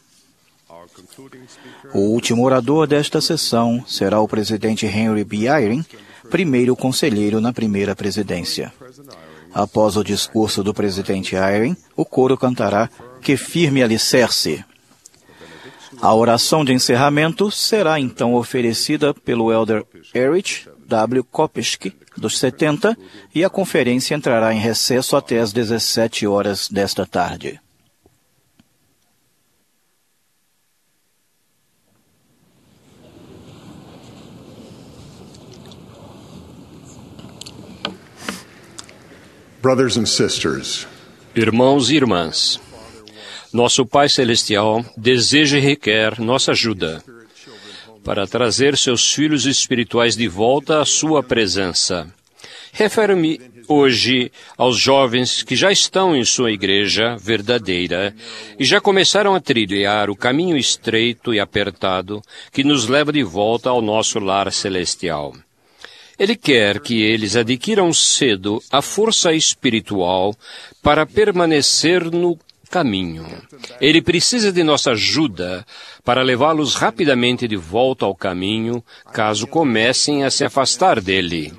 O último orador desta sessão será o presidente Henry B. Eyring, primeiro conselheiro na primeira presidência. Após o discurso do presidente Eyring, o coro cantará Que Firme Alicerce. A oração de encerramento será então oferecida pelo elder Erich W. Kopeschke, dos 70, e a conferência entrará em recesso até às 17 horas desta tarde. Brothers and sisters, Irmãos e irmãs, nosso Pai Celestial deseja e requer nossa ajuda para trazer seus filhos espirituais de volta à sua presença. Refiro-me hoje aos jovens que já estão em sua igreja verdadeira e já começaram a trilhar o caminho estreito e apertado que nos leva de volta ao nosso lar celestial. Ele quer que eles adquiram cedo a força espiritual para permanecer no caminho. Ele precisa de nossa ajuda para levá-los rapidamente de volta ao caminho, caso comecem a se afastar dele.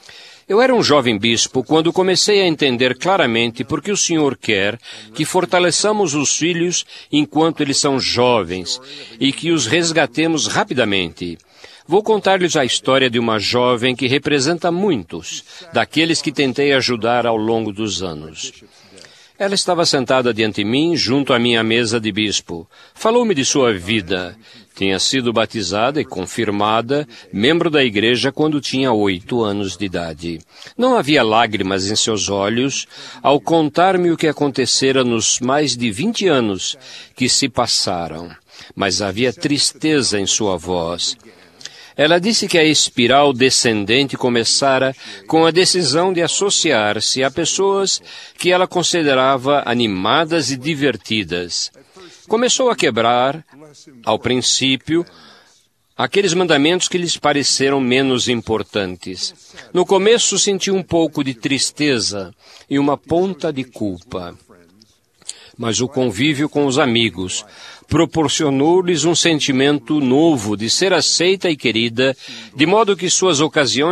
Eu era um jovem bispo quando comecei a entender claramente por que o Senhor quer que fortaleçamos os filhos enquanto eles são jovens e que os resgatemos rapidamente. Vou contar-lhes a história de uma jovem que representa muitos daqueles que tentei ajudar ao longo dos anos. Ela estava sentada diante de mim, junto à minha mesa de bispo. Falou-me de sua vida. Tinha sido batizada e confirmada, membro da igreja quando tinha 8 anos de idade. Não havia lágrimas em seus olhos ao contar-me o que acontecera nos mais de 20 anos que se passaram, mas havia tristeza em sua voz. Ela disse que a espiral descendente começara com a decisão de associar-se a pessoas que ela considerava animadas e divertidas. Começou a quebrar, ao princípio, aqueles mandamentos que lhes pareceram menos importantes. No começo sentiu um pouco de tristeza e uma ponta de culpa. Mas o convívio com os amigos proporcionou-lhes um sentimento novo de ser aceita e querida, de modo que suas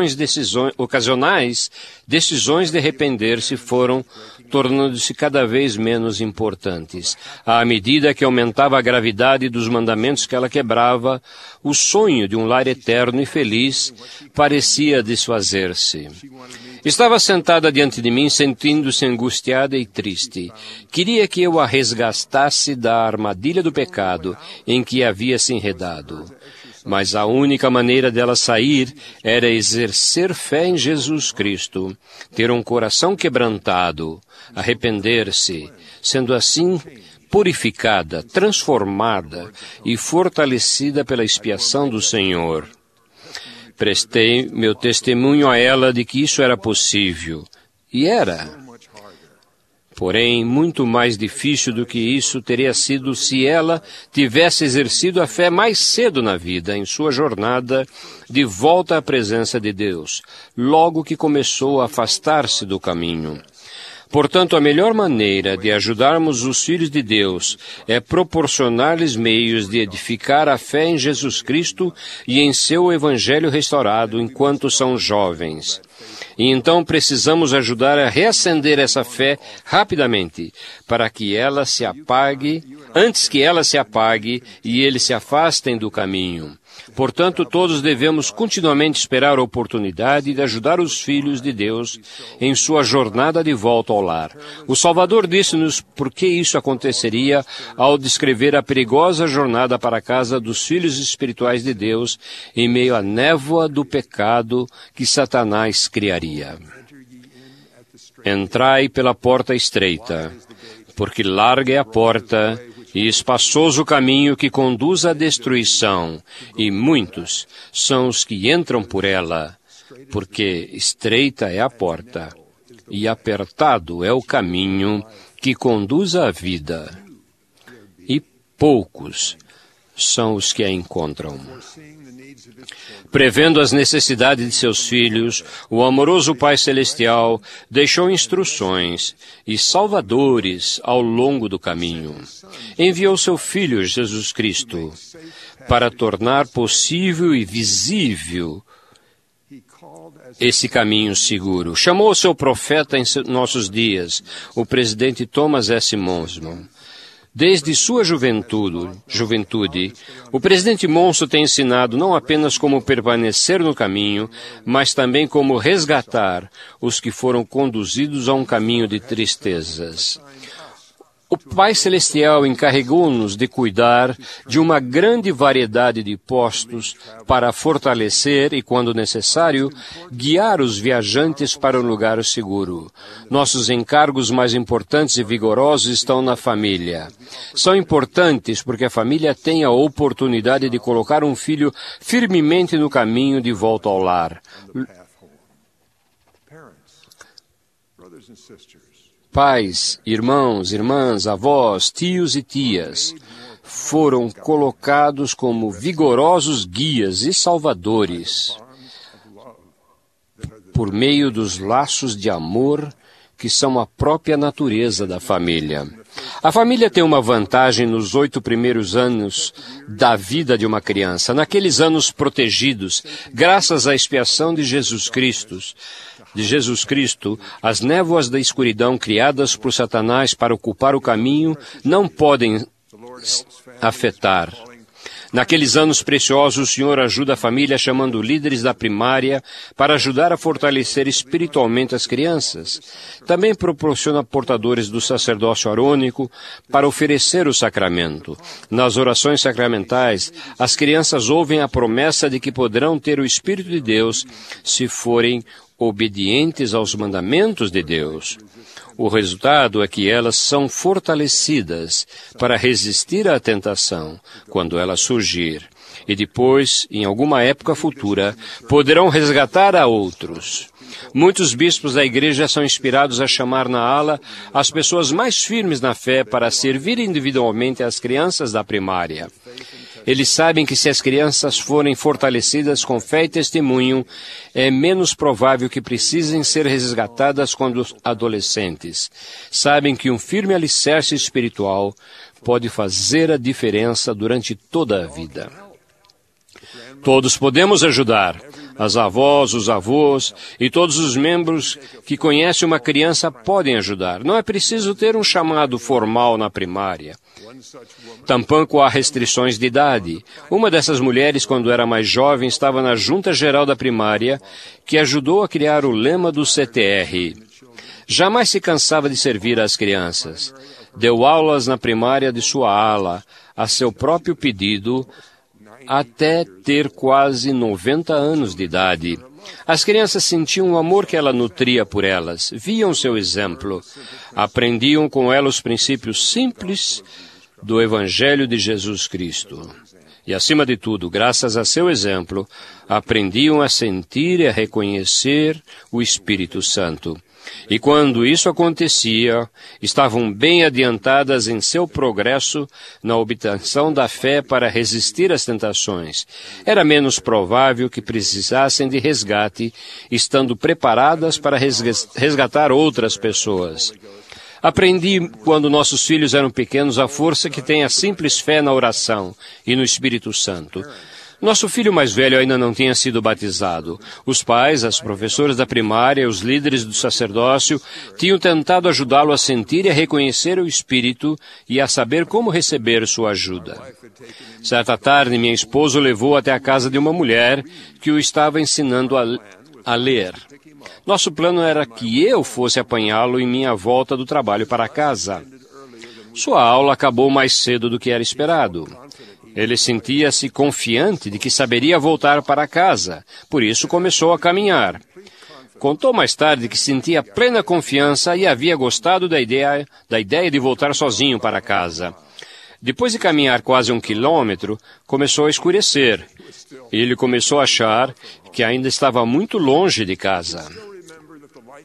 ocasionais decisões de arrepender-se foram tornando-se cada vez menos importantes. À medida que aumentava a gravidade dos mandamentos que ela quebrava, o sonho de um lar eterno e feliz parecia desfazer-se. Estava sentada diante de mim, sentindo-se angustiada e triste. Queria que eu a resgatasse da armadilha do pecado em que havia se enredado. Mas a única maneira dela sair era exercer fé em Jesus Cristo, ter um coração quebrantado, arrepender-se, sendo assim purificada, transformada e fortalecida pela expiação do Senhor. Prestei meu testemunho a ela de que isso era possível. E era. Porém, muito mais difícil do que isso teria sido se ela tivesse exercido a fé mais cedo na vida, em sua jornada de volta à presença de Deus, logo que começou a afastar-se do caminho. Portanto, a melhor maneira de ajudarmos os filhos de Deus é proporcionar-lhes meios de edificar a fé em Jesus Cristo e em seu Evangelho restaurado enquanto são jovens. E então precisamos ajudar a reacender essa fé rapidamente, para que ela se apague, antes que ela se apague e eles se afastem do caminho. Portanto, todos devemos continuamente esperar a oportunidade de ajudar os filhos de Deus em sua jornada de volta ao lar. O Salvador disse-nos por que isso aconteceria ao descrever a perigosa jornada para a casa dos filhos espirituais de Deus em meio à névoa do pecado que Satanás criaria. Entrai pela porta estreita, porque larga é a porta e espaçoso o caminho que conduz à destruição, e muitos são os que entram por ela, porque estreita é a porta, e apertado é o caminho que conduz à vida, e poucos são os que a encontram. Prevendo as necessidades de seus filhos, o amoroso Pai Celestial deixou instruções e salvadores ao longo do caminho. Enviou seu Filho, Jesus Cristo, para tornar possível e visível esse caminho seguro. Chamou seu profeta em nossos dias, o presidente Thomas S. Monson. Desde sua juventude, o presidente Monson tem ensinado não apenas como permanecer no caminho, mas também como resgatar os que foram conduzidos a um caminho de tristezas. O Pai Celestial encarregou-nos de cuidar de uma grande variedade de postos para fortalecer e, quando necessário, guiar os viajantes para um lugar seguro. Nossos encargos mais importantes e vigorosos estão na família. São importantes porque a família tem a oportunidade de colocar um filho firmemente no caminho de volta ao lar. Pais, irmãos, irmãs, avós, tios e tias foram colocados como vigorosos guias e salvadores por meio dos laços de amor que são a própria natureza da família. A família tem uma vantagem nos 8 primeiros anos da vida de uma criança. Naqueles anos protegidos, graças à expiação de Jesus Cristo, as névoas da escuridão criadas por Satanás para ocupar o caminho não podem afetar. Naqueles anos preciosos, o Senhor ajuda a família chamando líderes da primária para ajudar a fortalecer espiritualmente as crianças. Também proporciona portadores do sacerdócio arônico para oferecer o sacramento. Nas orações sacramentais, as crianças ouvem a promessa de que poderão ter o Espírito de Deus se forem obedientes aos mandamentos de Deus. O resultado é que elas são fortalecidas para resistir à tentação quando ela surgir, e depois, em alguma época futura, poderão resgatar a outros. Muitos bispos da igreja são inspirados a chamar na ala as pessoas mais firmes na fé para servir individualmente as crianças da primária. Eles sabem que se as crianças forem fortalecidas com fé e testemunho, é menos provável que precisem ser resgatadas quando adolescentes. Sabem que um firme alicerce espiritual pode fazer a diferença durante toda a vida. Todos podemos ajudar. As avós, os avós e todos os membros que conhecem uma criança podem ajudar. Não é preciso ter um chamado formal na primária. Tampouco há restrições de idade. Uma dessas mulheres, quando era mais jovem, estava na Junta Geral da Primária, que ajudou a criar o lema do CTR. Jamais se cansava de servir às crianças. Deu aulas na primária de sua ala, a seu próprio pedido, até ter quase 90 anos de idade. As crianças sentiam o amor que ela nutria por elas, viam seu exemplo, aprendiam com ela os princípios simples do Evangelho de Jesus Cristo. E, acima de tudo, graças a seu exemplo, aprendiam a sentir e a reconhecer o Espírito Santo. E quando isso acontecia, estavam bem adiantadas em seu progresso na obtenção da fé para resistir às tentações. Era menos provável que precisassem de resgate, estando preparadas para resgatar outras pessoas. Aprendi, quando nossos filhos eram pequenos, a força que tem a simples fé na oração e no Espírito Santo. Nosso filho mais velho ainda não tinha sido batizado. Os pais, as professoras da primária, os líderes do sacerdócio tinham tentado ajudá-lo a sentir e a reconhecer o Espírito e a saber como receber sua ajuda. Certa tarde, minha esposa o levou até a casa de uma mulher que o estava ensinando a ler. Nosso plano era que eu fosse apanhá-lo em minha volta do trabalho para casa. Sua aula acabou mais cedo do que era esperado. Ele sentia-se confiante de que saberia voltar para casa, por isso começou a caminhar. Contou mais tarde que sentia plena confiança e havia gostado da ideia de voltar sozinho para casa. Depois de caminhar quase 1 quilômetro, começou a escurecer. Ele começou a achar que ainda estava muito longe de casa.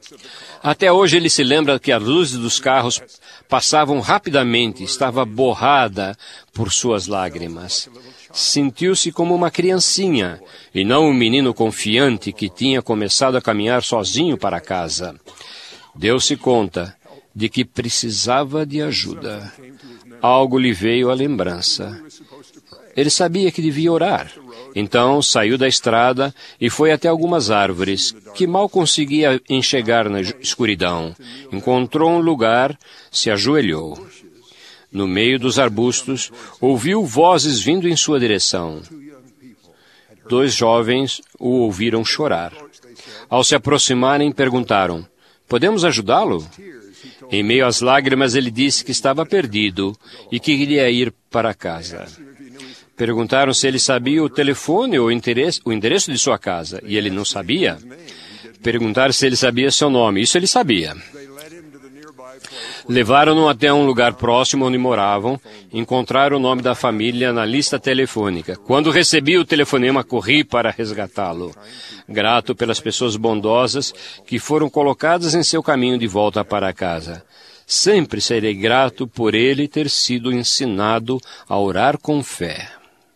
Até hoje ele se lembra que as luzes dos carros passavam rapidamente, estava borrada por suas lágrimas. Sentiu-se como uma criancinha, e não um menino confiante que tinha começado a caminhar sozinho para casa. Deu-se conta de que precisava de ajuda. Algo lhe veio à lembrança. Ele sabia que devia orar. Então saiu da estrada e foi até algumas árvores, que mal conseguia enxergar na escuridão. Encontrou um lugar, se ajoelhou. No meio dos arbustos, ouviu vozes vindo em sua direção. 2 jovens o ouviram chorar. Ao se aproximarem, perguntaram: "Podemos ajudá-lo?" Em meio às lágrimas, ele disse que estava perdido e que queria ir para casa. Perguntaram se ele sabia o telefone ou o endereço de sua casa, e ele não sabia. Perguntaram se ele sabia seu nome, isso ele sabia. Levaram-no até um lugar próximo onde moravam, encontraram o nome da família na lista telefônica. Quando recebi o telefonema, corri para resgatá-lo. Grato pelas pessoas bondosas que foram colocadas em seu caminho de volta para casa. Sempre serei grato por ele ter sido ensinado a orar com fé,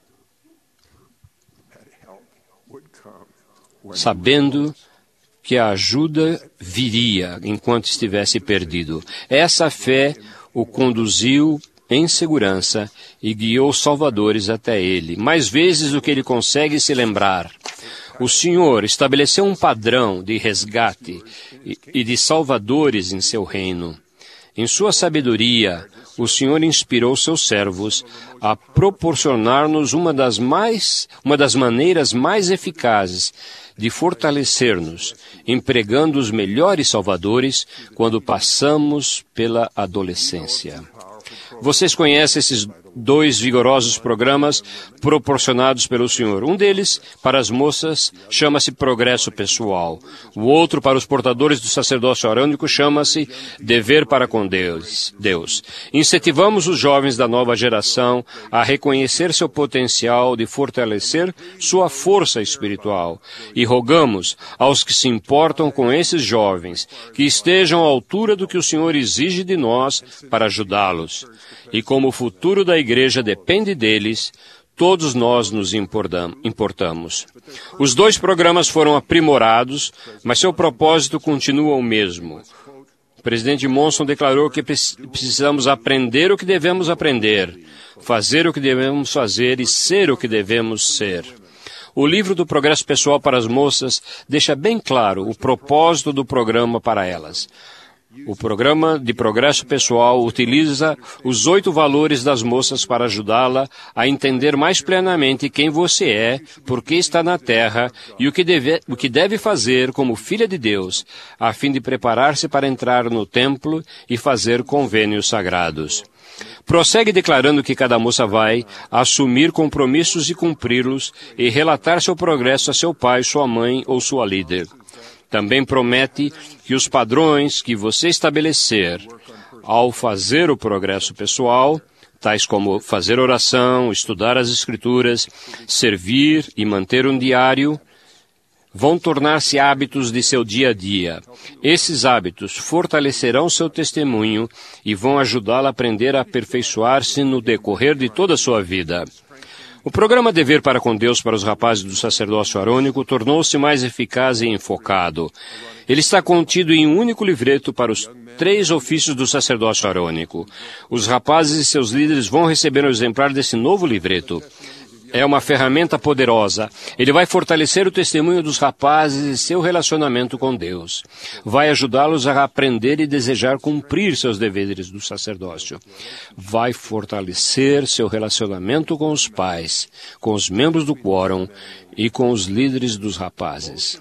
sabendo que a ajuda viria enquanto estivesse perdido. Essa fé o conduziu em segurança e guiou salvadores até ele, mais vezes do que ele consegue se lembrar. O Senhor estabeleceu um padrão de resgate e de salvadores em seu reino. Em sua sabedoria, o Senhor inspirou seus servos a proporcionar-nos uma das maneiras mais eficazes de fortalecer-nos, empregando os melhores salvadores quando passamos pela adolescência. Vocês conhecem esses 2 vigorosos programas proporcionados pelo Senhor. Um deles, para as moças, chama-se Progresso Pessoal. O outro, para os portadores do sacerdócio arônico, chama-se Dever para com Deus. Incentivamos os jovens da nova geração a reconhecer seu potencial de fortalecer sua força espiritual. E rogamos aos que se importam com esses jovens que estejam à altura do que o Senhor exige de nós para ajudá-los. E como o futuro da igreja depende deles, todos nós nos importamos. Os 2 programas foram aprimorados, mas seu propósito continua o mesmo. O presidente Monson declarou que precisamos aprender o que devemos aprender, fazer o que devemos fazer e ser o que devemos ser. O livro do Progresso Pessoal para as Moças deixa bem claro o propósito do programa para elas. O programa de progresso pessoal utiliza os 8 valores das moças para ajudá-la a entender mais plenamente quem você é, por que está na Terra e o que deve fazer como filha de Deus, a fim de preparar-se para entrar no templo e fazer convênios sagrados. Prossegue declarando que cada moça vai assumir compromissos e cumpri-los e relatar seu progresso a seu pai, sua mãe ou sua líder. Também promete que os padrões que você estabelecer ao fazer o progresso pessoal, tais como fazer oração, estudar as Escrituras, servir e manter um diário, vão tornar-se hábitos de seu dia a dia. Esses hábitos fortalecerão seu testemunho e vão ajudá-la a aprender a aperfeiçoar-se no decorrer de toda a sua vida. O programa Dever para com Deus para os rapazes do sacerdócio arônico tornou-se mais eficaz e enfocado. Ele está contido em um único livreto para os 3 ofícios do sacerdócio arônico. Os rapazes e seus líderes vão receber um exemplar desse novo livreto. É uma ferramenta poderosa. Ele vai fortalecer o testemunho dos rapazes e seu relacionamento com Deus. Vai ajudá-los a aprender e desejar cumprir seus deveres do sacerdócio. Vai fortalecer seu relacionamento com os pais, com os membros do quórum e com os líderes dos rapazes.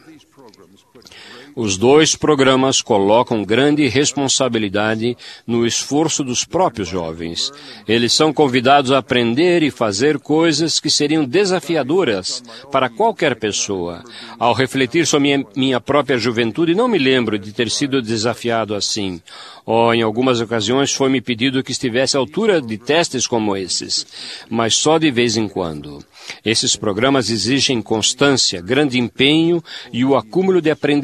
Os 2 programas colocam grande responsabilidade no esforço dos próprios jovens. Eles são convidados a aprender e fazer coisas que seriam desafiadoras para qualquer pessoa. Ao refletir sobre minha própria juventude, não me lembro de ter sido desafiado assim. Em algumas ocasiões foi-me pedido que estivesse à altura de testes como esses, mas só de vez em quando. Esses programas exigem constância, grande empenho e o acúmulo de aprendizado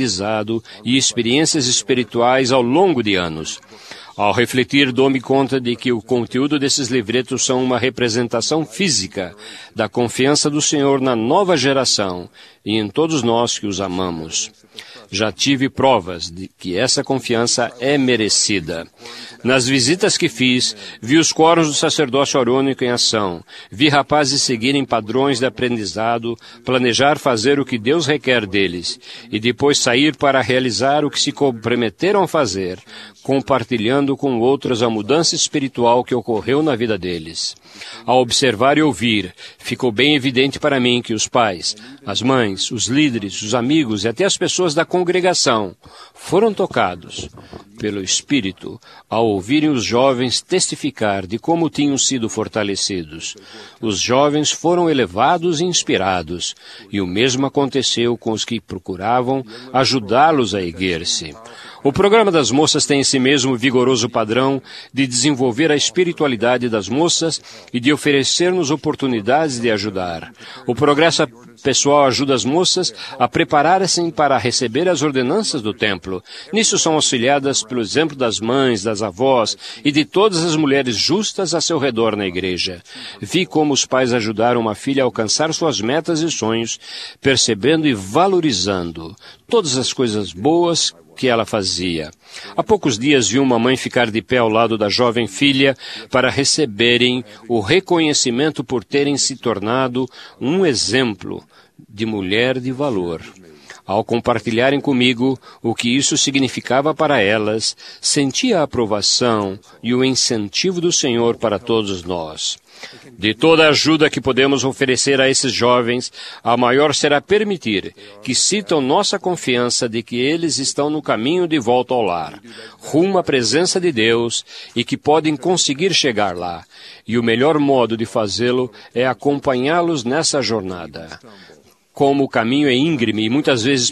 aprendizado e experiências espirituais ao longo de anos. Ao refletir, dou-me conta de que o conteúdo desses livretos são uma representação física da confiança do Senhor na nova geração e em todos nós que os amamos. Já tive provas de que essa confiança é merecida. Nas visitas que fiz, vi os coros do sacerdócio arônico em ação. Vi rapazes seguirem padrões de aprendizado, planejar fazer o que Deus requer deles, e depois sair para realizar o que se comprometeram a fazer, compartilhando com outros a mudança espiritual que ocorreu na vida deles. Ao observar e ouvir, ficou bem evidente para mim que os pais, as mães, os líderes, os amigos e até as pessoas da congregação foram tocados pelo Espírito ao ouvirem os jovens testificar de como tinham sido fortalecidos. Os jovens foram elevados e inspirados, e o mesmo aconteceu com os que procuravam ajudá-los a erguer-se. O programa das moças tem esse mesmo vigoroso padrão de desenvolver a espiritualidade das moças e de oferecer-nos oportunidades de ajudar. O progresso pessoal ajuda as moças a preparar-se para receber as ordenanças do templo. Nisso são auxiliadas pelo exemplo das mães, das avós e de todas as mulheres justas a seu redor na igreja. Vi como os pais ajudaram uma filha a alcançar suas metas e sonhos, percebendo e valorizando todas as coisas boas que ela fazia. Há poucos dias vi uma mãe ficar de pé ao lado da jovem filha para receberem o reconhecimento por terem se tornado um exemplo de mulher de valor. Ao compartilharem comigo o que isso significava para elas, senti a aprovação e o incentivo do Senhor para todos nós. De toda a ajuda que podemos oferecer a esses jovens, a maior será permitir que sintam nossa confiança de que eles estão no caminho de volta ao lar, rumo à presença de Deus e que podem conseguir chegar lá. E o melhor modo de fazê-lo é acompanhá-los nessa jornada. Como o caminho é íngreme e muitas vezes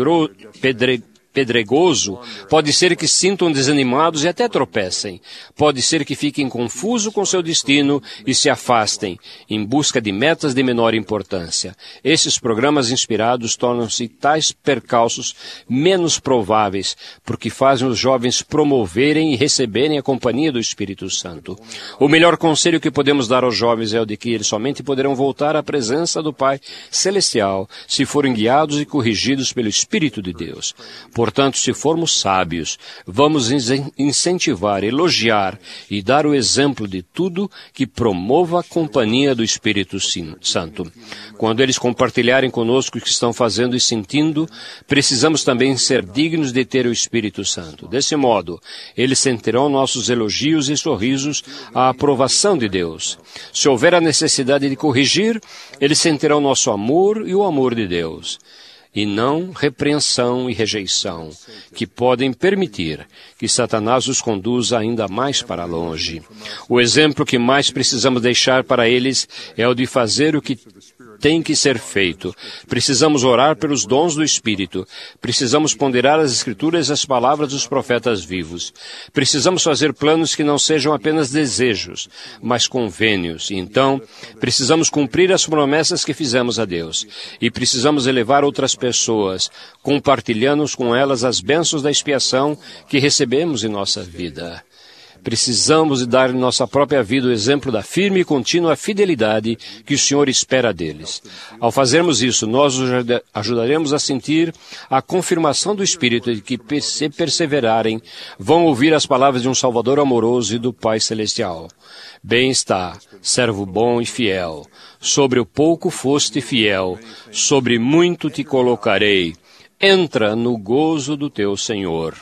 pedregoso, pode ser que sintam desanimados e até tropecem. Pode ser que fiquem confusos com seu destino e se afastem, em busca de metas de menor importância. Esses programas inspirados tornam-se tais percalços menos prováveis, porque fazem os jovens promoverem e receberem a companhia do Espírito Santo. O melhor conselho que podemos dar aos jovens é o de que eles somente poderão voltar à presença do Pai Celestial se forem guiados e corrigidos pelo Espírito de Deus. Portanto, se formos sábios, vamos incentivar, elogiar e dar o exemplo de tudo que promova a companhia do Espírito Santo. Quando eles compartilharem conosco o que estão fazendo e sentindo, precisamos também ser dignos de ter o Espírito Santo. Desse modo, eles sentirão nossos elogios e sorrisos à aprovação de Deus. Se houver a necessidade de corrigir, eles sentirão nosso amor e o amor de Deus, e não repreensão e rejeição, que podem permitir que Satanás os conduza ainda mais para longe. O exemplo que mais precisamos deixar para eles é o de fazer o que tem que ser feito. Precisamos orar pelos dons do Espírito. Precisamos ponderar as Escrituras e as palavras dos profetas vivos. Precisamos fazer planos que não sejam apenas desejos, mas convênios. E então, precisamos cumprir as promessas que fizemos a Deus. E precisamos elevar outras pessoas, compartilhando com elas as bênçãos da expiação que recebemos em nossa vida. Precisamos dar em nossa própria vida o exemplo da firme e contínua fidelidade que o Senhor espera deles. Ao fazermos isso, nós os ajudaremos a sentir a confirmação do Espírito de que, se perseverarem, vão ouvir as palavras de um Salvador amoroso e do Pai Celestial. Bem está, servo bom e fiel. Sobre o pouco foste fiel, sobre muito te colocarei. Entra no gozo do teu Senhor.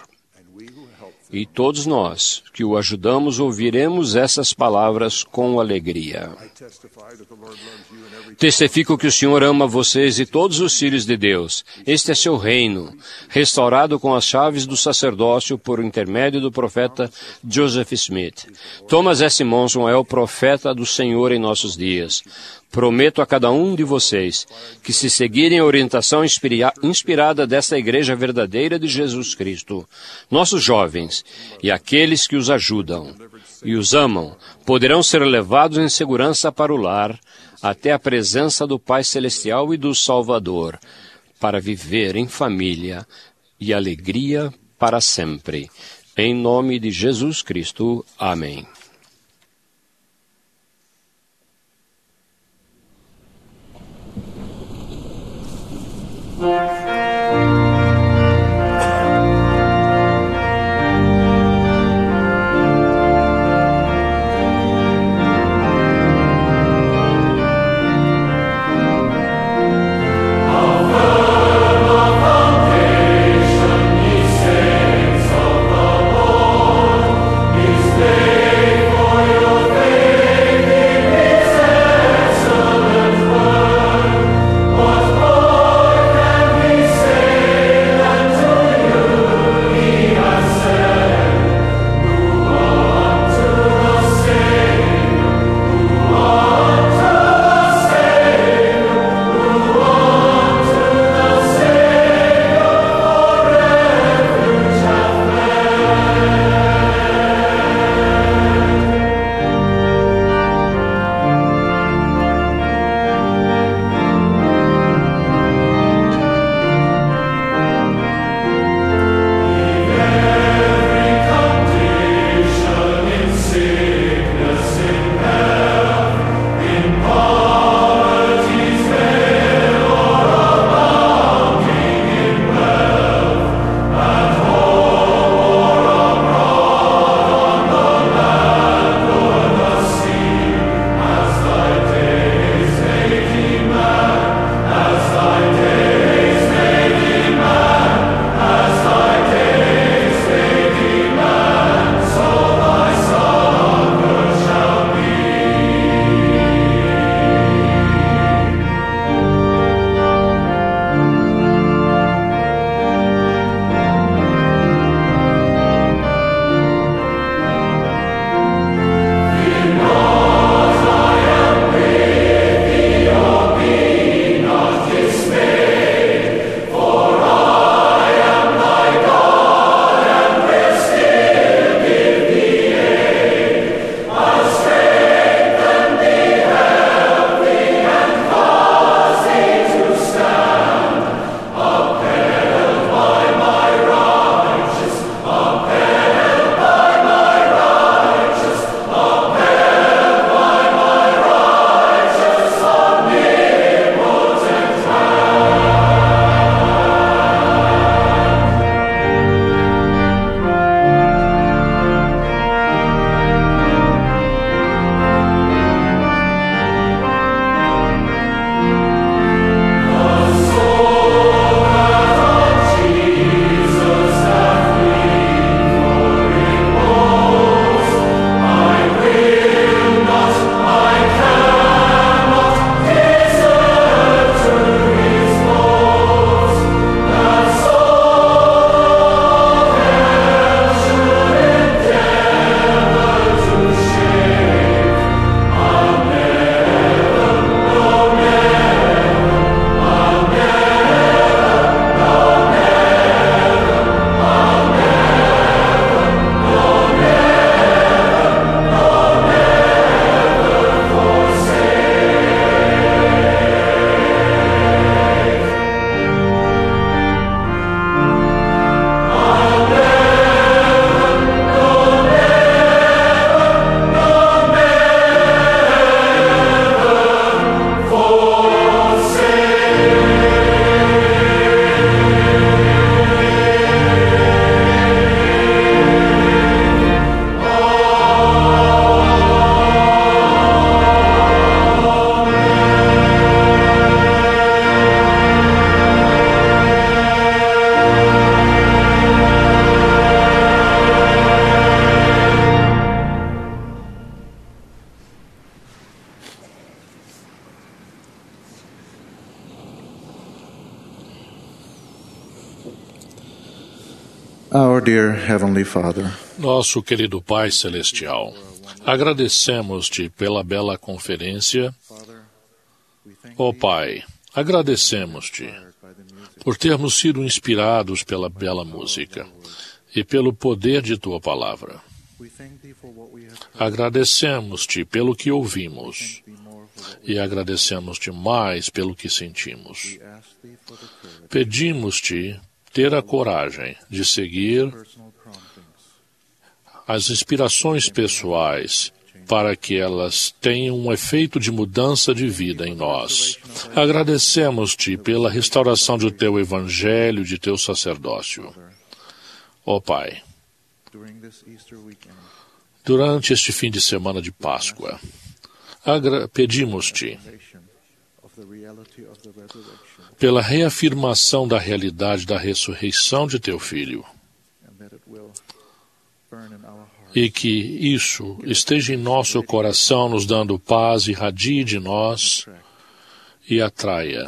E todos nós que o ajudamos ouviremos essas palavras com alegria. Testifico que o Senhor ama vocês e todos os filhos de Deus. Este é seu reino, restaurado com as chaves do sacerdócio por intermédio do profeta Joseph Smith. Thomas S. Monson é o profeta do Senhor em nossos dias. Prometo a cada um de vocês que, se seguirem a orientação inspirada desta igreja verdadeira de Jesus Cristo, nossos jovens e aqueles que os ajudam e os amam poderão ser levados em segurança para o lar, até a presença do Pai Celestial e do Salvador, para viver em família e alegria para sempre. Em nome de Jesus Cristo. Amém. Our dear Heavenly Father, nosso querido Pai Celestial, agradecemos-te pela bela conferência. Ó Pai, agradecemos-te por termos sido inspirados pela bela música e pelo poder de tua palavra. Agradecemos-te pelo que ouvimos e agradecemos-te mais pelo que sentimos. Pedimos-te ter a coragem de seguir as inspirações pessoais para que elas tenham um efeito de mudança de vida em nós. Agradecemos-te pela restauração do teu evangelho, de teu sacerdócio. Ó Pai, durante este fim de semana de Páscoa, pedimos-te pela reafirmação da realidade da ressurreição de teu Filho, e que isso esteja em nosso coração, nos dando paz, irradie de nós e atraia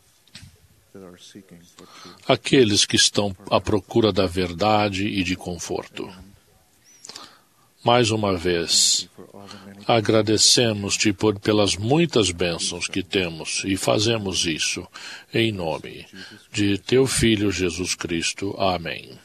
aqueles que estão à procura da verdade e de conforto. Mais uma vez, agradecemos-te pelas muitas bênçãos que temos e fazemos isso em nome de teu Filho Jesus Cristo. Amém.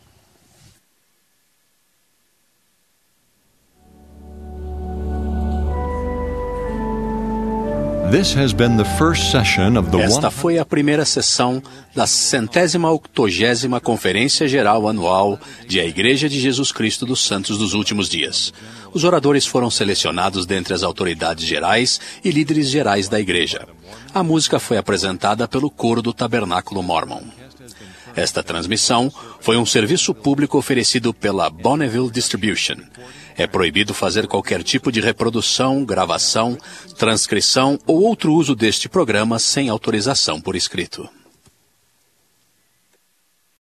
Esta foi a primeira sessão da 180ª Conferência Geral Anual de A Igreja de Jesus Cristo dos Santos dos Últimos Dias. Os oradores foram selecionados dentre as autoridades gerais e líderes gerais da Igreja. A música foi apresentada pelo coro do Tabernáculo Mormon. Esta transmissão foi um serviço público oferecido pela Bonneville Distribution. É proibido fazer qualquer tipo de reprodução, gravação, transcrição ou outro uso deste programa sem autorização por escrito.